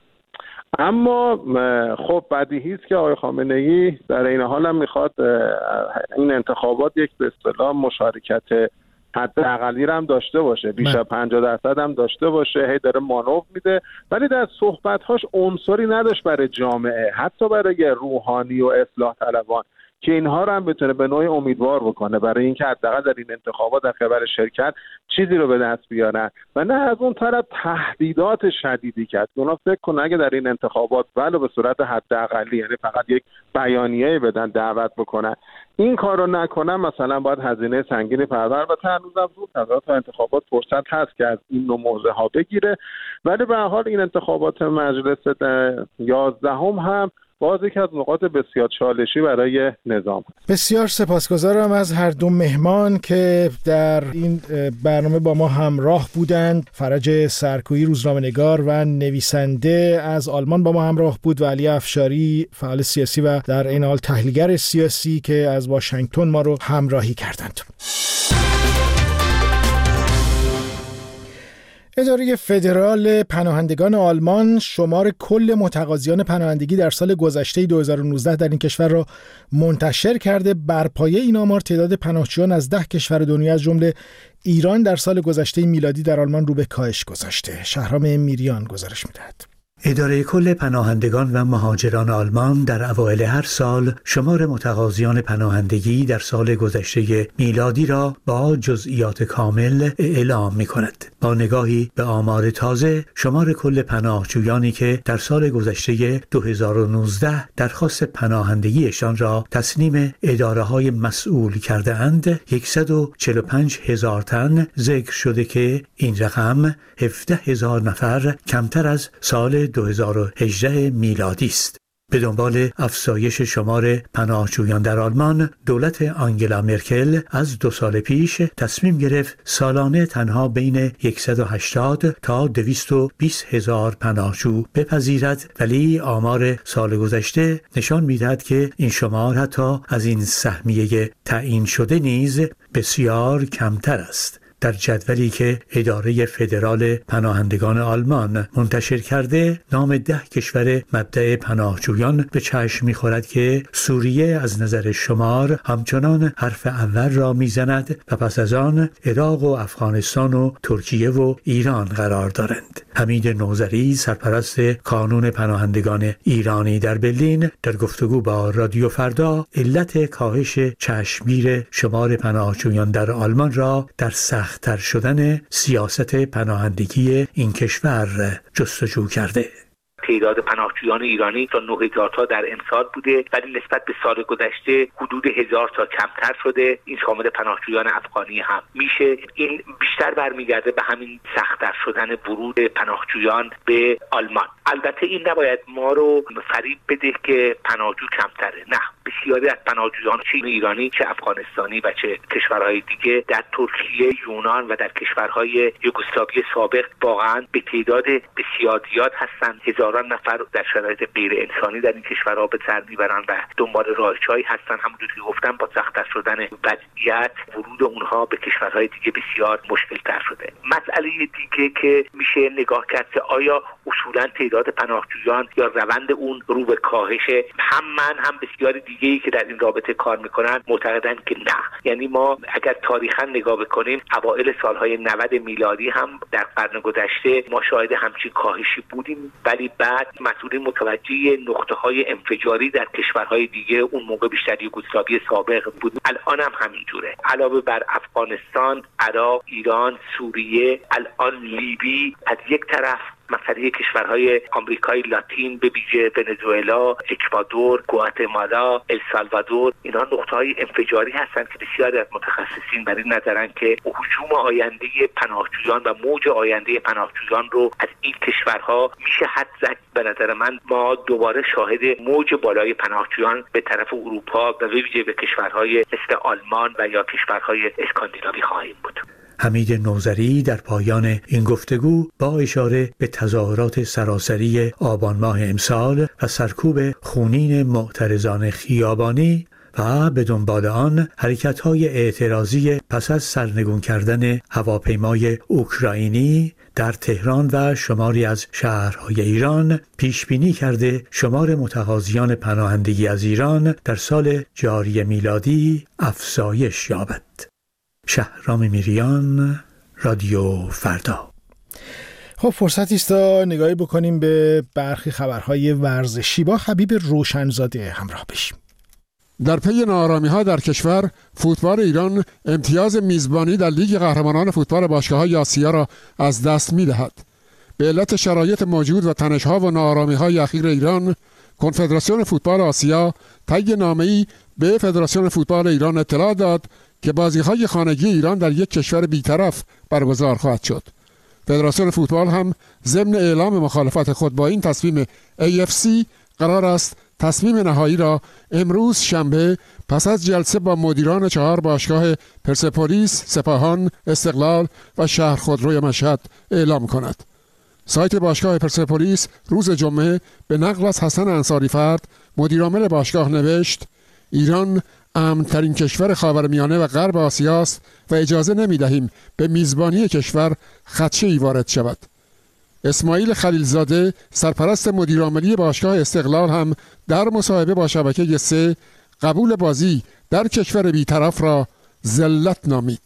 اما خب بدیهی است که آقای خامنه‌ای در این حال هم میخواد این انتخابات یک به اصطلاح مشارکت حداقلی هم داشته باشه، بیش از 50% هم داشته باشه، هی داره مانور میده، ولی در صحبت‌هاش عنصری نداشت برای جامعه، حتی برای روحانی و اصلاح طلبان که اینها رو هم بتونه به نوعی امیدوار بکنه برای اینکه حداقل در این انتخابات در خبر شرکت چیزی رو به دست بیارن و نه از اون طرف تهدیدات شدیدی کرد. اونا فکر کنن اگه در این انتخابات ولو به صورت حداقلی، یعنی فقط یک بیانیه بدن، دعوت بکنن، این کار رو نکنن مثلا باید هزینه سنگینی پرداخت و هنوزم زود تا انتخابات فرصت هست که از این نوع موضوع ها بگیره. ولی به هر حال این انتخابات مجلس 11 هم باز یکی از نقاط بسیار چالشی برای نظام. بسیار سپاسگزارم از هر دو مهمان که در این برنامه با ما همراه بودند. فرج سرکویی روزنامه‌نگار و نویسنده از آلمان با ما همراه بود و علی افشاری فعال سیاسی و در این حال تحلیلگر سیاسی که از واشنگتن ما رو همراهی کردند. اداره فدرال پناهندگان آلمان شمار کل متقاضیان پناهندگی در سال گذشته 2019 در این کشور را منتشر کرده. بر پایه این آمار تعداد پناهجویان از 10 کشور دنیا از جمله ایران در سال گذشته میلادی در آلمان رو به کاهش گذاشته. شهرام میریان گزارش می‌دهد. اداره کل پناهندگان و مهاجران آلمان در اوایل هر سال شمار متقاضیان پناهندگی در سال گذشته میلادی را با جزئیات کامل اعلام می‌کند. با نگاهی به آمار تازه، شمار کل پناهجویانی که در سال گذشته 2019 درخواست پناهندگیشان را تسلیم اداره‌های مسئول کرده اند 145,000 تن ذکر شده که این رقم 17,000 نفر کمتر از سال 2018 میلادی است. به دنبال افزایش شمار پناهجویان در آلمان، دولت آنگلا مرکل از 2 سال پیش تصمیم گرفت سالانه تنها بین 180 تا 220,000 پناهجو بپذیرد، ولی آمار سال گذشته نشان می‌دهد که این شمار حتی از این سهمیه تعیین شده نیز بسیار کمتر است. در جدولی که اداره فدرال پناهندگان آلمان منتشر کرده، نام 10 کشور مبدأ پناهجویان به چشم می‌خورد که سوریه از نظر شمار همچنان حرف اول را میزند و پس از آن عراق و افغانستان و ترکیه و ایران قرار دارند. حمید نوذری، سرپرست کانون پناهندگان ایرانی در برلین، در گفتگو با رادیو فردا علت کاهش چشمگیر شمار پناهجویان در آلمان را در سخت‌تر شدن سیاست پناهندگی این کشور جستجو کرده. تعداد پناهجویان ایرانی تا 9,000 تا در امسال بوده، ولی نسبت به سال گذشته حدود 1,000 تا کمتر شده. این شامل پناهجویان افغانی هم میشه. این بیشتر برمیگرده به همین سخت‌تر شدن ورود پناهجویان به آلمان. البته این نباید ما رو فریب بده که پناهجو کمتره. نه، بسیاری از پناهجویان چه ایرانی چه افغانستانی و چه کشورهای دیگه در ترکیه، یونان و در کشورهای یوگسلاوی سابق واقعا به تعداد بسیار زیاد هستن. هزاران نفر در شرایط غیر انسانی در این کشورها به سر میبرن و دنبال راهجویی هستن. همونطور که گفتم با سخت‌تر شدن وضعیت ورود اونها به کشورهای دیگه بسیار مشکل‌تر شده. مسئله دیگه که میشه نگاه کرد که آیا اصولاً تعداد پناهجویان یا روند اون رو به کاهشه. هم من هم بسیاری دیگه‌ای که در این رابطه کار میکنن معتقدن که نه. یعنی ما اگر تاریخاً نگاه بکنیم، اوایل سالهای 90 میلادی هم در قرن گذشته ما شاهد همچین کاهشی بودیم، ولی بعد مسئولین متوجه نقطه‌های انفجاری در کشورهای دیگه، اون موقع بیشتر یوگسلاوی سابق بود، الان هم همینجوره. علاوه بر افغانستان، عراق، ایران، سوریه، الان لیبی، از یک طرف مثلا کشورهای آمریکای لاتین به ویژه ونزوئلا، اکوادور، گواتمالا، السالوادور، اینا نقطه‌های انفجاری هستند که بسیاری از متخصصین بر این نظرن که هجوم آینده پناهجویان و موج آینده پناهجویان رو از این کشورها میشه حد زد. به نظر من ما دوباره شاهد موج بالای پناهجویان به طرف اروپا و به ویژه به کشورهای مثل آلمان و یا کشورهای اسکاندیناوی خواهیم بود. حمید نوذری در پایان این گفتگو با اشاره به تظاهرات سراسری آبان ماه امسال و سرکوب خونین معترضان خیابانی و به دنبال آن حرکت‌های اعتراضی پس از سرنگون کردن هواپیمای اوکراینی در تهران و شماری از شهرهای ایران پیش بینی کرده شمار متقاضیان پناهندگی از ایران در سال جاری میلادی افزایش یابد. شهرام میریان، رادیو فردا. خب فرصتی است تا نگاهی بکنیم به برخی خبرهای ورزشی. با حبیب روشنزاده همراه بشیم. در پی ناآرامی‌ها در کشور، فوتبال ایران امتیاز میزبانی در لیگ قهرمانان فوتبال باشگاه‌های آسیا را از دست می‌دهد. به علت شرایط موجود و تنش‌ها و ناآرامی‌های اخیر ایران، کنفدراسیون فوتبال آسیا طی نامه‌ای به فدراسیون فوتبال ایران اطلاع داد که بازی‌های خانگی ایران در یک کشور بی‌طرف برگزار خواهد شد. فدراسیون فوتبال هم ضمن اعلام مخالفت خود با این تصمیم AFC قرار است تصمیم نهایی را امروز شنبه پس از جلسه با مدیران 4 باشگاه پرسپولیس، سپاهان، استقلال و شهر خودروی مشهد اعلام کند. سایت باشگاه پرسپولیس روز جمعه به نقل از حسن انصاری فرد، مدیرعامل باشگاه نوشت: ایران امن‌ترین کشور خاورمیانه و غرب آسیا است و اجازه نمی‌دهیم به میزبانی کشور خدشه‌ای وارد شود. اسماعیل خلیلزاده، سرپرست مدیرعاملی باشگاه استقلال، هم در مصاحبه با شبکه 3 قبول بازی در کشور بی‌طرف را ذلت نامید.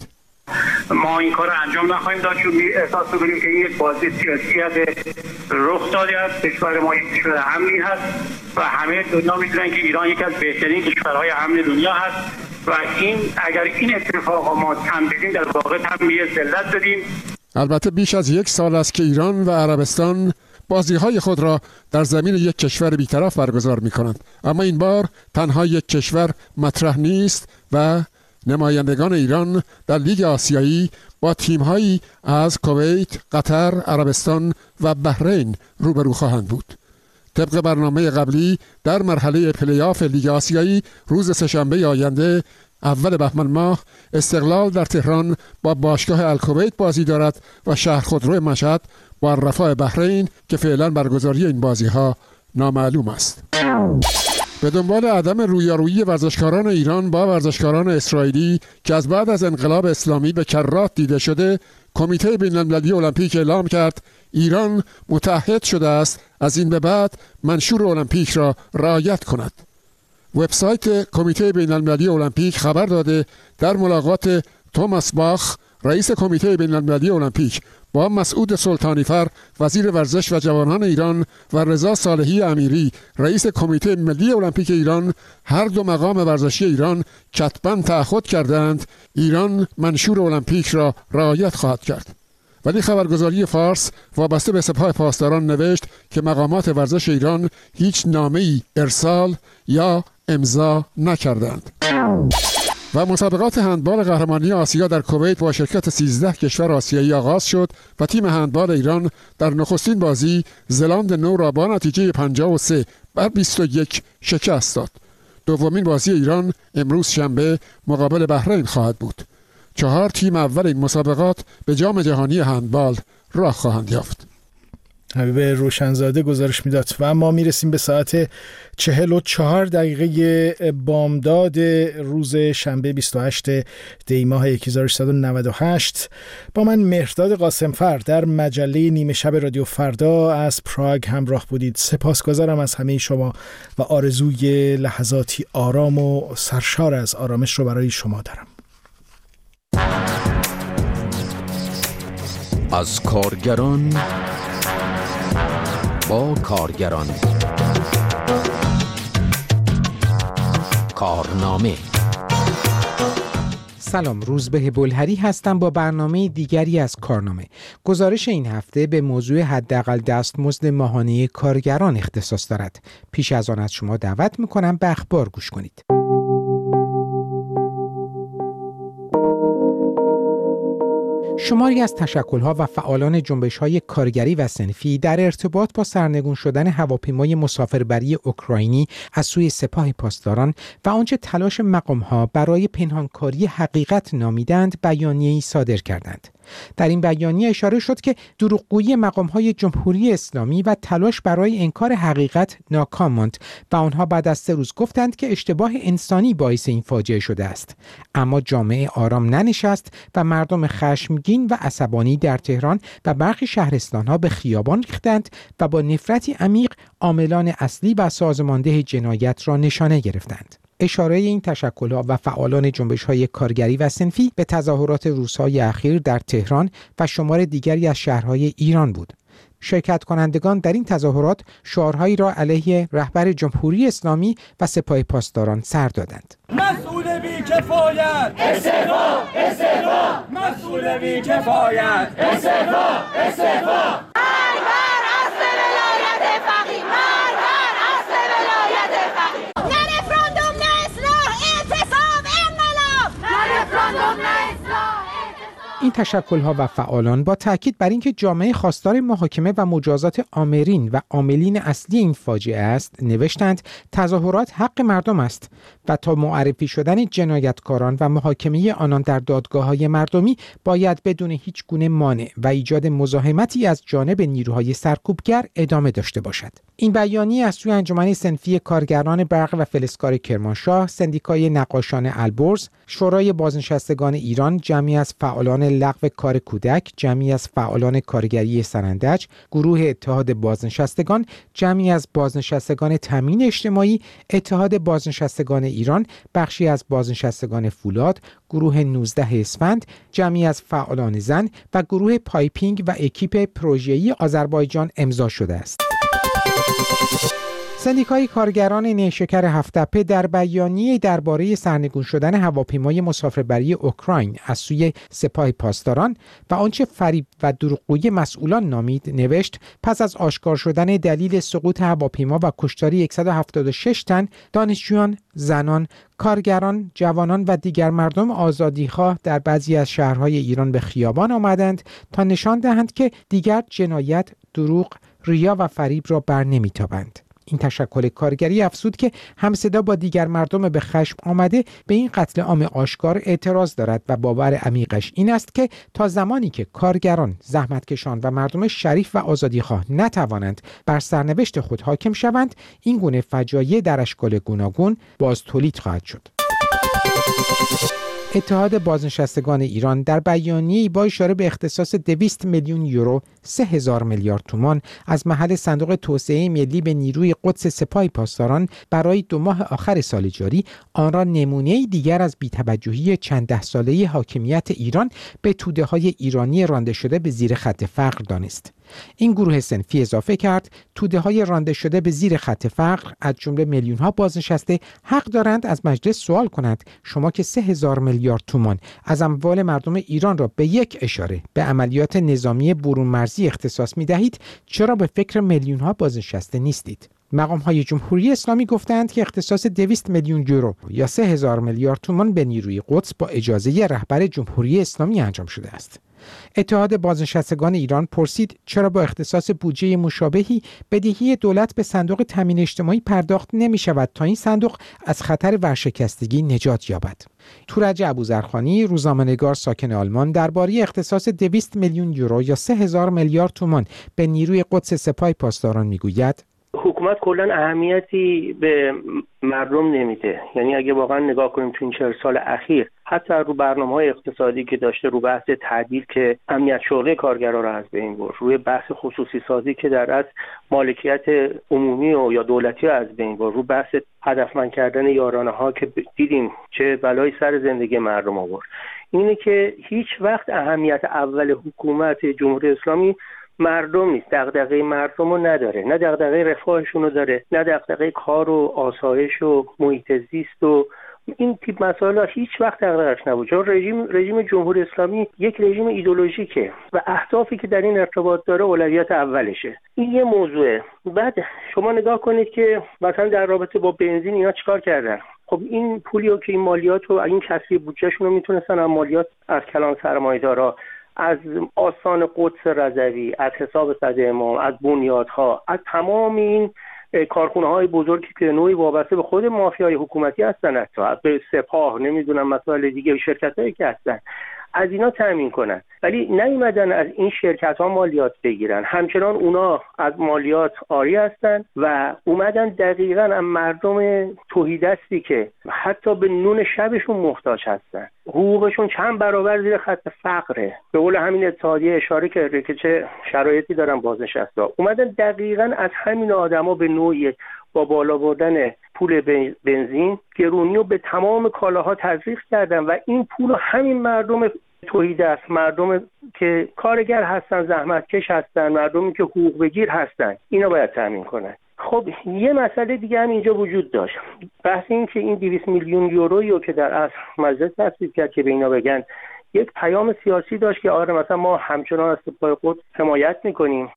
ما این کار انجام نخواهیم داد، چون احساس می‌کنیم که این یک بازی سیاسی رخ داده است. کشور ما یک کشور امنی هست و همه دنیا می‌دونن که ایران یکی از بهترین کشورهای امن دنیا هست و اگر این اتفاق ما تن بدیم در واقع تنبیه ذلت دادیم. البته بیش از 1 سال است که ایران و عربستان بازی‌های خود را در زمین یک کشور بی‌طرف برگزار می‌کنند، اما این بار تنها یک کشور مطرح نیست و نمایندگان ایران در لیگ آسیایی با تیم‌هایی از کویت، قطر، عربستان و بحرین روبرو خواهند بود. طبق برنامه قبلی در مرحله پلی‌آف لیگ آسیایی روز سه‌شنبه آینده اول بهمن ماه استقلال در تهران با باشگاه الکویت بازی دارد و شهر خودرو مشهد با الرفاع بحرین که فعلا برگزاری این بازی‌ها نامعلوم است. به دنبال عدم رویارویی ورزشکاران ایران با ورزشکاران اسرائیلی که از بعد از انقلاب اسلامی به کرات دیده شده، کمیته بین‌المللی المپیک اعلام کرد ایران متعهد شده است از این به بعد منشور المپیک را رعایت کند. وبسایت کمیته بین‌المللی المپیک خبر داده در ملاقات توماس باخ رئیس کمیته بین‌المللی المپیک با مسعود سلطانیفر وزیر ورزش و جوانان ایران و رضا صالحی امیری رئیس کمیته ملی المپیک ایران، هر دو مقام ورزشی ایران کتباً تعهد کردند ایران منشور المپیک را رعایت خواهد کرد. ولی خبرگزاری فارس وابسته به سپاه پاسداران نوشت که مقامات ورزش ایران هیچ نامه‌ای ارسال یا امضا نکردند. و مسابقات هندبال قهرمانی آسیا در کویت با شرکت 13 کشور آسیایی آغاز شد و تیم هندبال ایران در نخستین بازی زلاند نو را با نتیجه 53-21 شکست داد. دومین بازی ایران امروز شنبه مقابل بحرین خواهد بود. 4 تیم اول این مسابقات به جام جهانی هندبال راه خواهند یافت. حبیب روشنزاده گزارش میداد و ما میرسیم به ساعت 44 دقیقه بامداد روز شنبه 28 دی ماه 1398. با من مهرداد قاسمفر در مجله نیمه شب رادیو فردا از پراگ همراه بودید. سپاسگزارم از همه شما و آرزوی لحظاتی آرام و سرشار از آرامش رو برای شما دارم. از کارگران با کارگران، کارنامه. سلام، روزبه بلهری هستم با برنامه دیگری از کارنامه. گزارش این هفته به موضوع حداقل دستمزد ماهانه کارگران اختصاص دارد. پیش از آن از شما دعوت میکنم به اخبار گوش کنید. شماری از تشکل‌ها و فعالان جنبش‌های کارگری و صنفی در ارتباط با سرنگون شدن هواپیمای مسافربری اوکراینی از سوی سپاه پاسداران و آنچه تلاش مقام‌ها برای پنهانکاری حقیقت نامیدند بیانیه‌ای صادر کردند. در این بیانیه اشاره شد که دروغگویی مقام‌های جمهوری اسلامی و تلاش برای انکار حقیقت ناکام ماند و آنها بعد از 3 روز گفتند که اشتباه انسانی باعث این فاجعه شده است. اما جامعه آرام ننشست و مردم خشمگین و عصبانی در تهران و برخی شهرستان‌ها به خیابان ریختند و با نفرتی عمیق عاملان اصلی و سازمانده جنایت را نشانه گرفتند. اشاره این تشکل‌ها و فعالان جنبش‌های کارگری و صنفی به تظاهرات روزهای اخیر در تهران و شمار دیگری از شهرهای ایران بود. شرکت کنندگان در این تظاهرات شعارهایی را علیه رهبر جمهوری اسلامی و سپاه پاسداران سر دادند. مسئول بی‌کفایت استعفا، استعفا، مسئول بی‌کفایت استعفا، استعفا. مربر اصل ولایت فقیه، مربر اصل ولایت فقیه. نه رفراندوم نه اصلاح، اعتصاب انقلاب. نه رفراندوم نه اصلاح. این تشکل‌ها و فعالان با تاکید بر اینکه جامعه خواستار محاکمه و مجازات آمرین و عاملین اصلی این فاجعه است، نوشتند تظاهرات حق مردم است و تا معرفی شدن جنایتکاران و محاکمه آنان در دادگاه‌های مردمی باید بدون هیچ گونه مانع و ایجاد مزاحمتی از جانب نیروهای سرکوبگر ادامه داشته باشد. این بیانیه از سوی انجمن صنفی کارگران برق و فلزکار کرمانشاه، سندیکای نقاشان البرز، شورای بازنشستگان ایران، جمعی از فعالان لغو کار کودک جمعی از فعالان کارگری سنندج، گروه اتحاد بازنشستگان جمعی از بازنشستگان تامین اجتماعی، اتحاد بازنشستگان ایران بخشی از بازنشستگان فولاد، گروه 19 اسفند جمعی از فعالان زن و گروه پایپینگ و اکیپ پروژه‌ای آذربایجان امضا شده است. سندیکای کارگران نیشکر هفت‌تپه در بیانیه درباره سرنگون شدن هواپیمای مسافربری اوکراین از سوی سپاه پاسداران و آنچه فریب و دروغگویی مسئولان نامید نوشت: پس از آشکار شدن دلیل سقوط هواپیما و کشتاری 176 تن، دانشجویان، زنان، کارگران، جوانان و دیگر مردم آزادیخواه در بعضی از شهرهای ایران به خیابان آمدند تا نشان دهند که دیگر جنایت، دروغ، ریا و فریب را بر نمی‌تابند. این تشکل کارگری افزود که همصدا با دیگر مردم به خشم آمده به این قتل عام آشکار اعتراض دارد و باور عمیقش این است که تا زمانی که کارگران، زحمتکشان و مردم شریف و آزادیخواه نتوانند بر سرنوشت خود حاکم شوند، این گونه فجایع در اشکال گوناگون باز تولید خواهد شد. اتحاد بازنشستگان ایران در بیانیه‌ای با اشاره به اختصاص 200 میلیون یورو 3000 میلیارد تومان از محل صندوق توسعه ملی به نیروی قدس سپاه پاسداران برای 2 ماه آخر سال جاری، آن را نمونه‌ای دیگر از بی‌توجهی چند ده ساله حاکمیت ایران به توده‌های ایرانی رانده شده به زیر خط فقر دانست. این گروه صنفی اضافه کرد توده‌های رانده شده به زیر خط فقر از جمله میلیون‌ها بازنشسته حق دارند از مجلس سوال کنند شما که 3000 میلیارد تومان از اموال مردم ایران را به یک اشاره به عملیات نظامی برون مرزی اختصاص می‌دهید، چرا به فکر میلیون‌ها بازنشسته نیستید؟ مقام‌های جمهوری اسلامی گفتند که اختصاص 200 میلیون یورو یا 3000 میلیارد تومان به نیروی قدس با اجازه رهبر جمهوری اسلامی انجام شده است. اتحاد بازنشستگان ایران پرسید چرا با اختصاص بودجه مشابهی بدهی دولت به صندوق تامین اجتماعی پرداخت نمی شود تا این صندوق از خطر ورشکستگی نجات یابد. تورج ابوذرخانی، روزنامه‌نگار ساکن آلمان، درباره اختصاص 200 میلیون یورو یا 3000 میلیارد تومان به نیروی قدس سپاه پاسداران میگوید: حکومت کلا اهمیتی به مردم نمیده. یعنی اگه واقعا نگاه کنیم تو این 40 سال اخیر، حتی رو برنامه‌های اقتصادی که داشته، رو بحث تعدیل که امنیت شغلی کارگرا رو از بین برد، روی بحث خصوصی سازی که در اصل مالکیت عمومی و یا دولتی رو از بین برد، رو بحث هدفمند کردن یارانه‌ها که دیدیم چه بلایی سر زندگی مردم آورد، اینه که هیچ وقت اهمیت اول حکومت جمهوری اسلامی مردم نیست. دغدغه مردم رو نداره، نه دغدغه رفاهشون رو داره، نه دغدغه کار و آسایش و محیط زیست و این تیپ مسائل هیچ وقت دغدغه‌اش نبود. چون رژیم جمهوری اسلامی یک رژیم ایدئولوژیکه و اهدافی که در این ارتباط داره اولویت اولشه. این یه موضوعه. بعد شما نگاه کنید که مثلا در رابطه با بنزین اینا چیکار کردن. خب این پولیو که این مالیات رو این کسری بودجهشون رو میتونستن از مالیات از کلان سرمایه‌دارا، از آستان قدس رضوی، از حساب صد امام، از بنیادها، از تمام این کارخونه‌های بزرگی که نوعی وابسته به خود مافیای حکومتی هستن، حتی به سپاه، نمیدونم مسائل دیگه، شرکتایی که هستن، از اینا تامین کنن، ولی نیومدن از این شرکت‌ها مالیات بگیرن. همچنان اونا از مالیات عاری هستن و اومدن دقیقاً از مردم تهیدستی که حتی به نون شبشون محتاج هستن، حقوقشون چند برابر زیر خط فقره. به قول همین اتحادیه اشاره کرده که چه شرایطی دارن بازنشسته، اومدن دقیقاً از همین آدما به نوعی با بالا بردن پول بنزین گرونی رو به تمام کالاها تزریق کردن و این پول رو همین مردم توحیدست، مردم که کارگر هستن، زحمتکش هستن، مردمی که حقوق بگیر هستن، اینا باید تامین کنن. خب یه مسئله دیگه هم اینجا وجود داشت، بحث این که این 200 میلیون یورویی رو که در اصل مجلس تصویب کرد که به اینا بگن، یک پیام سیاسی داشت که آره مثلا ما همچنان از سپاه قدس حمایت میکنیم.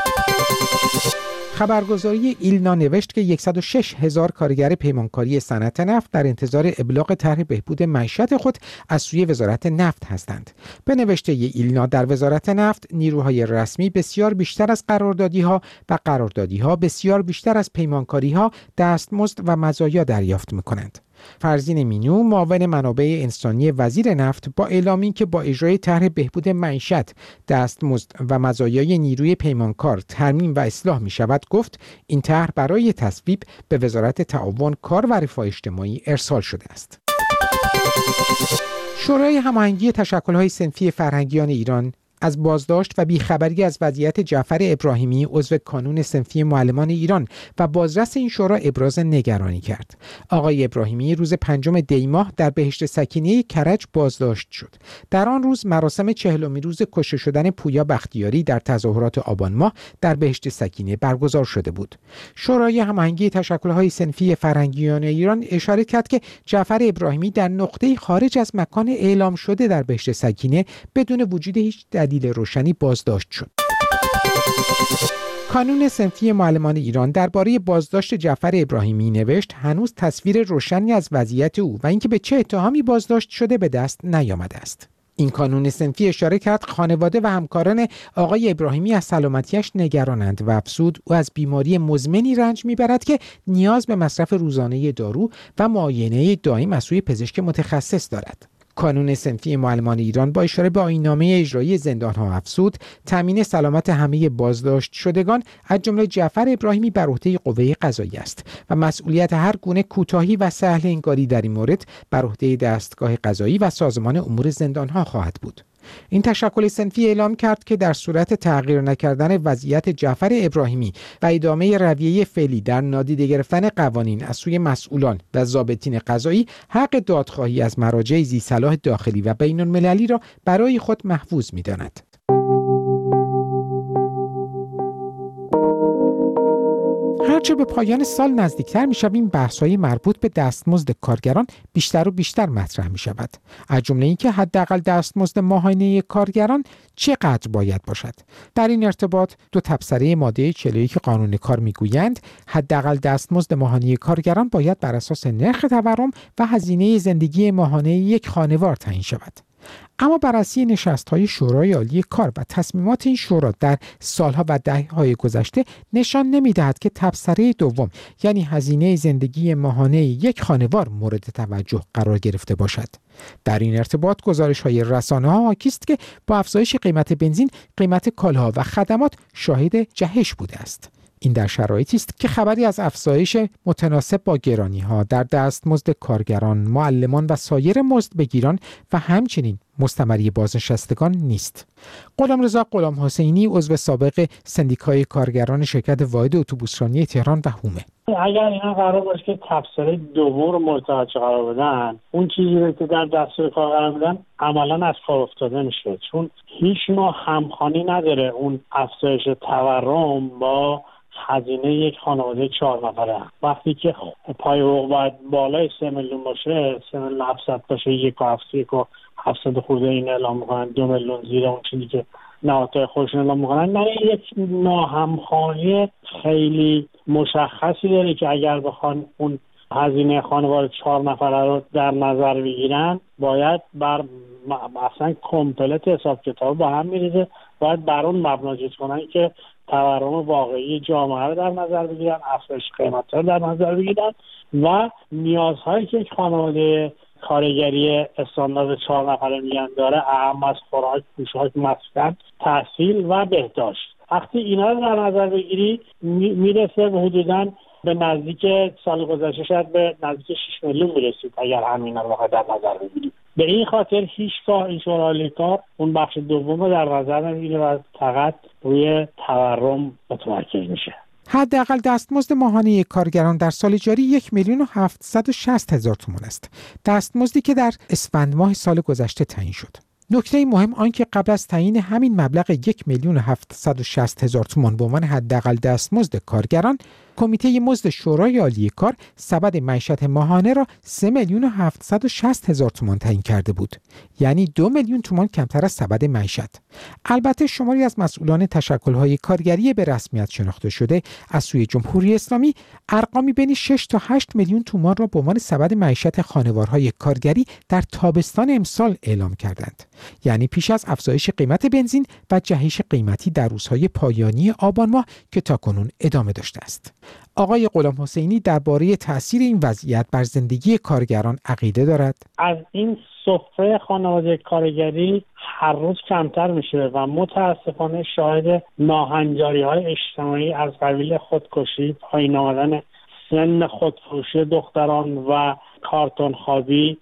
خبرگزاری ایلنا نوشت که 106,000 کارگر پیمانکاری صنعت نفت در انتظار ابلاغ طرح بهبود معیشت خود از سوی وزارت نفت هستند. به نوشته ایلنا، در وزارت نفت نیروهای رسمی بسیار بیشتر از قراردادی‌ها و قراردادی‌ها بسیار بیشتر از پیمانکاری‌ها دستمزد و مزایا دریافت می‌کنند. فرزین مینو، معاون منابع انسانی وزیر نفت، با اعلامی که با اجرای طرح بهبود معیشت دستمزد و مزایای نیروی پیمانکار ترمیم و اصلاح می شود گفت این طرح برای تصویب به وزارت تعاون، کار و رفاه اجتماعی ارسال شده است. شورای هماهنگی تشکل‌های صنفی فرهنگیان ایران از بازداشت و بیخبری از وضعیت جعفر ابراهیمی عضو کانون صنفی معلمان ایران و بازرس این شورا ابراز نگرانی کرد. آقای ابراهیمی روز 5 دی ماه در بهشت سکینه کرج بازداشت شد. در آن روز مراسم 40مین روز کشته شدن پویا بختیاری در تظاهرات آبان ماه در بهشت سکینه برگزار شده بود. شورای هماهنگی تشکل‌های صنفی فرهنگیان ایران اشاره کرد که جعفر ابراهیمی در نقطه‌ای خارج از مکان اعلام شده در بهشت سکینه بدون وجود هیچ دلیل روشنی بازداشت شد. کانون صنفی معلمان ایران درباره بازداشت جعفر ابراهیمی نوشت هنوز تصویر روشنی از وضعیت او و اینکه به چه اتهامی بازداشت شده به دست نیامده است. این کانون صنفی اشاره کرد خانواده و همکاران آقای ابراهیمی از سلامتیش نگرانند و افزود او از بیماری مزمنی رنج میبرد که نیاز به مصرف روزانه دارو و معاینه دائم از سوی پزشک متخصص دارد. کانون صنفی معلمان ایران با اشاره به آیین‌نامه اجرایی زندان‌ها افزود تامین سلامت همه بازداشت شدگان از جمله جعفر ابراهیمی بر عهده قوه قضاییه است و مسئولیت هر گونه کوتاهی و سهل انگاری در این مورد بر عهده دستگاه قضایی و سازمان امور زندان‌ها خواهد بود. این تشکل صنفی اعلام کرد که در صورت تغییر نکردن وضعیت جعفر ابراهیمی و ادامه رویه فعلی در نادیده گرفتن قوانین از سوی مسئولان و ضابطین قضایی حق دادخواهی از مراجع ذی صلاح داخلی و بین‌المللی را برای خود محفوظ می‌داند. هرچه به پایان سال نزدیکتر می‌شویم بحث‌های مربوط به دستمزد کارگران بیشتر و بیشتر مطرح می‌شود. از جمله اینکه حداقل دستمزد ماهانه کارگران چقدر باید باشد. در این ارتباط دو تبصره ماده 41 قانون کار می‌گویند حداقل دستمزد ماهانه کارگران باید بر اساس نرخ تورم و هزینه زندگی ماهانه یک خانوار تعیین شود. اما بررسی نشست‌های شورای عالی کار و تصمیمات این شورا در سالها و دهه‌های گذشته نشان نمی‌دهد که تبصره دوم یعنی هزینه زندگی ماهانه یک خانوار مورد توجه قرار گرفته باشد. در این ارتباط گزارش‌های رسانه‌ها حاکی است که با افزایش قیمت بنزین قیمت کالاها و خدمات شاهد جهش بوده است. این در شرایطی است که خبری از افزایش متناسب با گرانی‌ها در دستمزد کارگران، معلمان و سایر مزدبگیران و همچنین مستمری بازنشستگان نیست. غلامرضا غلامحسینی عضو سابق سندیکای کارگران شرکت واحد اتوبوسرانی تهران و هومه: اگر اینا قرار باشه که تبصره دوم رو مرتعاچ قرار بدن، اون چیزی رو که در دستور کار قرار بدن عملا از کار افتاده میشه، چون هیچ نوع همخوانی نداره اون افزایش تورم با هزینه یک خانواده 4 نفره. وقتی که پای حقوق باید بالای 3 میلیون باشه، 3,700,000 باشه، 1,700 خورده این اعلام میکنن، 2 میلیون زیر اون چیزی که نهادهای خودشون اعلام میکنن. نه، یک ناهمخوانی خیلی مشخصی داره که اگر بخوان اون هزینه خانواده 4 نفره رو در نظر بگیرن، باید بر اصلا کمپلت حساب کتاب با هم میریزه، باید بر اون مبنا جز کنن که تورم واقعی جامعه رو در نظر بگیرن، افزایش قیمت‌ها رو در نظر بگیرن و نیازهایی که یک خانواده کارگری استاندارد 4 نفره میگن داره، اهم از خوراک، پوشاک، مسکن، تحصیل و بهداشت. وقتی اینا رو در نظر بگیری میرسه به حدوداً به نزدیک سال گذشته شاید به نزدیک 6 میلیون میرسید اگر همینا رو بخواد در نظر بگیری. به این خاطر هیچگاه این شورای کار اون بخش دوم رو در نظر نمیگیره و فقط روی تورم متمرکز میشه. حداقل دستمزد ماهانه کارگران در سال جاری 1,760,000 تومان است. دستمزدی که در اسفند ماه سال گذشته تعیین شد. نکته مهم آنکه قبل از تعیین همین مبلغ 1,760,000 تومان به عنوان حداقل دستمزد کارگران، کمیته مزد شورای عالی کار سبد معیشت ماهانه را 3,760,000 تومان تعیین کرده بود، یعنی 2 میلیون تومان کمتر از سبد معیشت. البته شماری از مسئولان تشکل‌های کارگری به رسمیت شناخته شده از سوی جمهوری اسلامی ارقامی بین 6 تا 8 میلیون تومان را به عنوان سبد معیشت خانوارهای کارگری در تابستان امسال اعلام کردند، یعنی پیش از افزایش قیمت بنزین و جهش قیمتی در روزهای پایانی آبان ماه که تاکنون ادامه داشته است. آقای غلامحسینی درباره تأثیر این وضعیت بر زندگی کارگران عقیده دارد. از این سفره خانواده کارگری هر روز کمتر میشه و متاسفانه شاهد ناهنجاری‌های اجتماعی از قبیل خودکشی، پایین آمدن سن خودفروشی دختران و کارتون خوابی،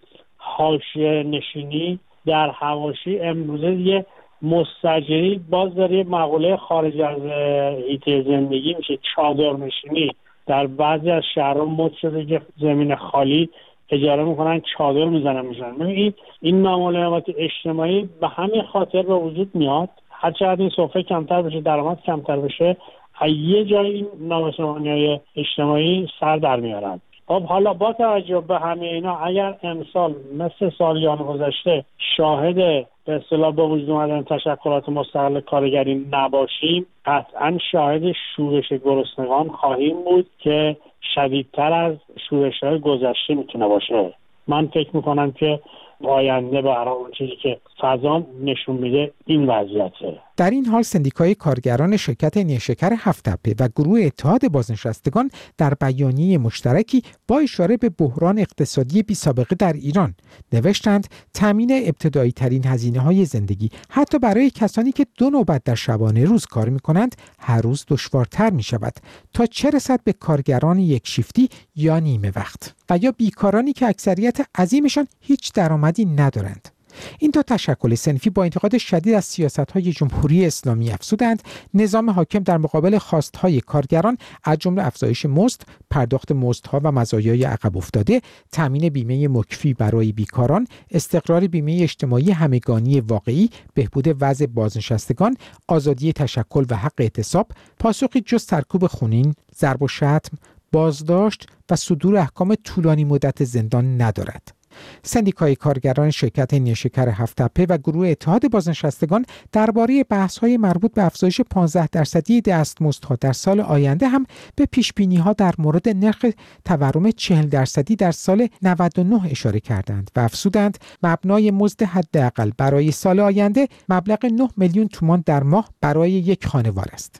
حاشیه نشینی در حواشی امروزه یه مستاجری باز داره مقوله خارج از حیطه زندگی میشه، چادر نشینی. در بعضی از شهرها مد شده که زمین خالی اجاره میکنن، چادر میزنن میشن. این ناملایمات اجتماعی به همین خاطر به وجود میاد. هر چقدر این سفره کمتر بشه، درآمد کمتر بشه، یه جای این نامسامانی‌های اجتماعی سر در میارن. خب حالا با توجه به همه اینا اگر امسال مثل سالیان گذشته شاهد به اصطلاح به وجود اومدن تشکلات مستقل کارگری نباشیم، قطعا شاهد شورش گرسنگان خواهیم بود که شدیدتر از شورش‌های گذشته میتونه باشه. من فکر میکنم که آینده برای اون چیزی که فضا نشون میده این وضعیته. در این حال سندیکای کارگران شرکت نیشکر هفت‌تپه و گروه اتحاد بازنشستگان در بیانیه مشترکی با اشاره به بحران اقتصادی بی‌سابقه در ایران نوشتند تامین ابتدایی ترین هزینه‌های زندگی حتی برای کسانی که 2 نوبت در شبانه روز کار می‌کنند هر روز دشوارتر می‌شود، تا چه رسد به کارگران یک شیفتی یا نیمه وقت و یا بیکارانی که اکثریت عظیمشان هیچ درآمدی ندارند. این دو تشکل صنفی با انتقاد شدید از سیاست‌های جمهوری اسلامی افزودند نظام حاکم در مقابل خواست‌های کارگران از جمله افزایش مزد، پرداخت مزدها و مزایای عقب افتاده، تامین بیمه مکفی برای بیکاران، استقرار بیمه اجتماعی همگانی واقعی، بهبود وضع بازنشستگان، آزادی تشکل و حق اعتصاب، پاسخی جز سرکوب خونین، ضرب و شتم، بازداشت و صدور احکام طولانی مدت زندان ندارد. سندیکای کارگران شرکت نیشکر هفت‌تپه و گروه اتحاد بازنشستگان درباره بحث‌های مربوط به افزایش 15% دستمزدها در سال آینده هم به پیش‌بینی‌ها در مورد نرخ تورم 40% در سال 99 اشاره کردند و افزودند مبنای مزد حداقل برای سال آینده مبلغ 9 میلیون تومان در ماه برای یک خانوار است.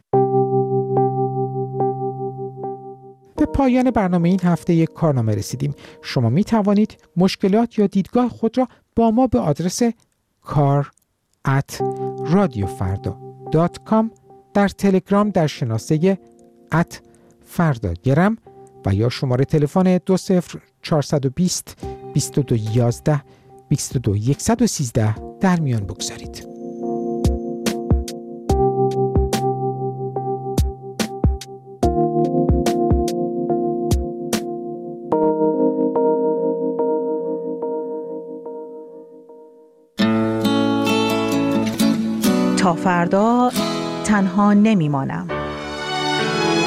به پایان برنامه این هفته یک کارنامه رسیدیم. شما می توانید مشکلات یا دیدگاه خود را با ما به آدرس kar@radiofarda.com در تلگرام در شناسه @فردا و یا شماره تلفن 20420 2211 22113 در میان بگذارید. تا فردا تنها نمیمانم.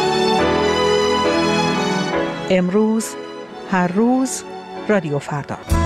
امروز، هر روز، رادیو فردا.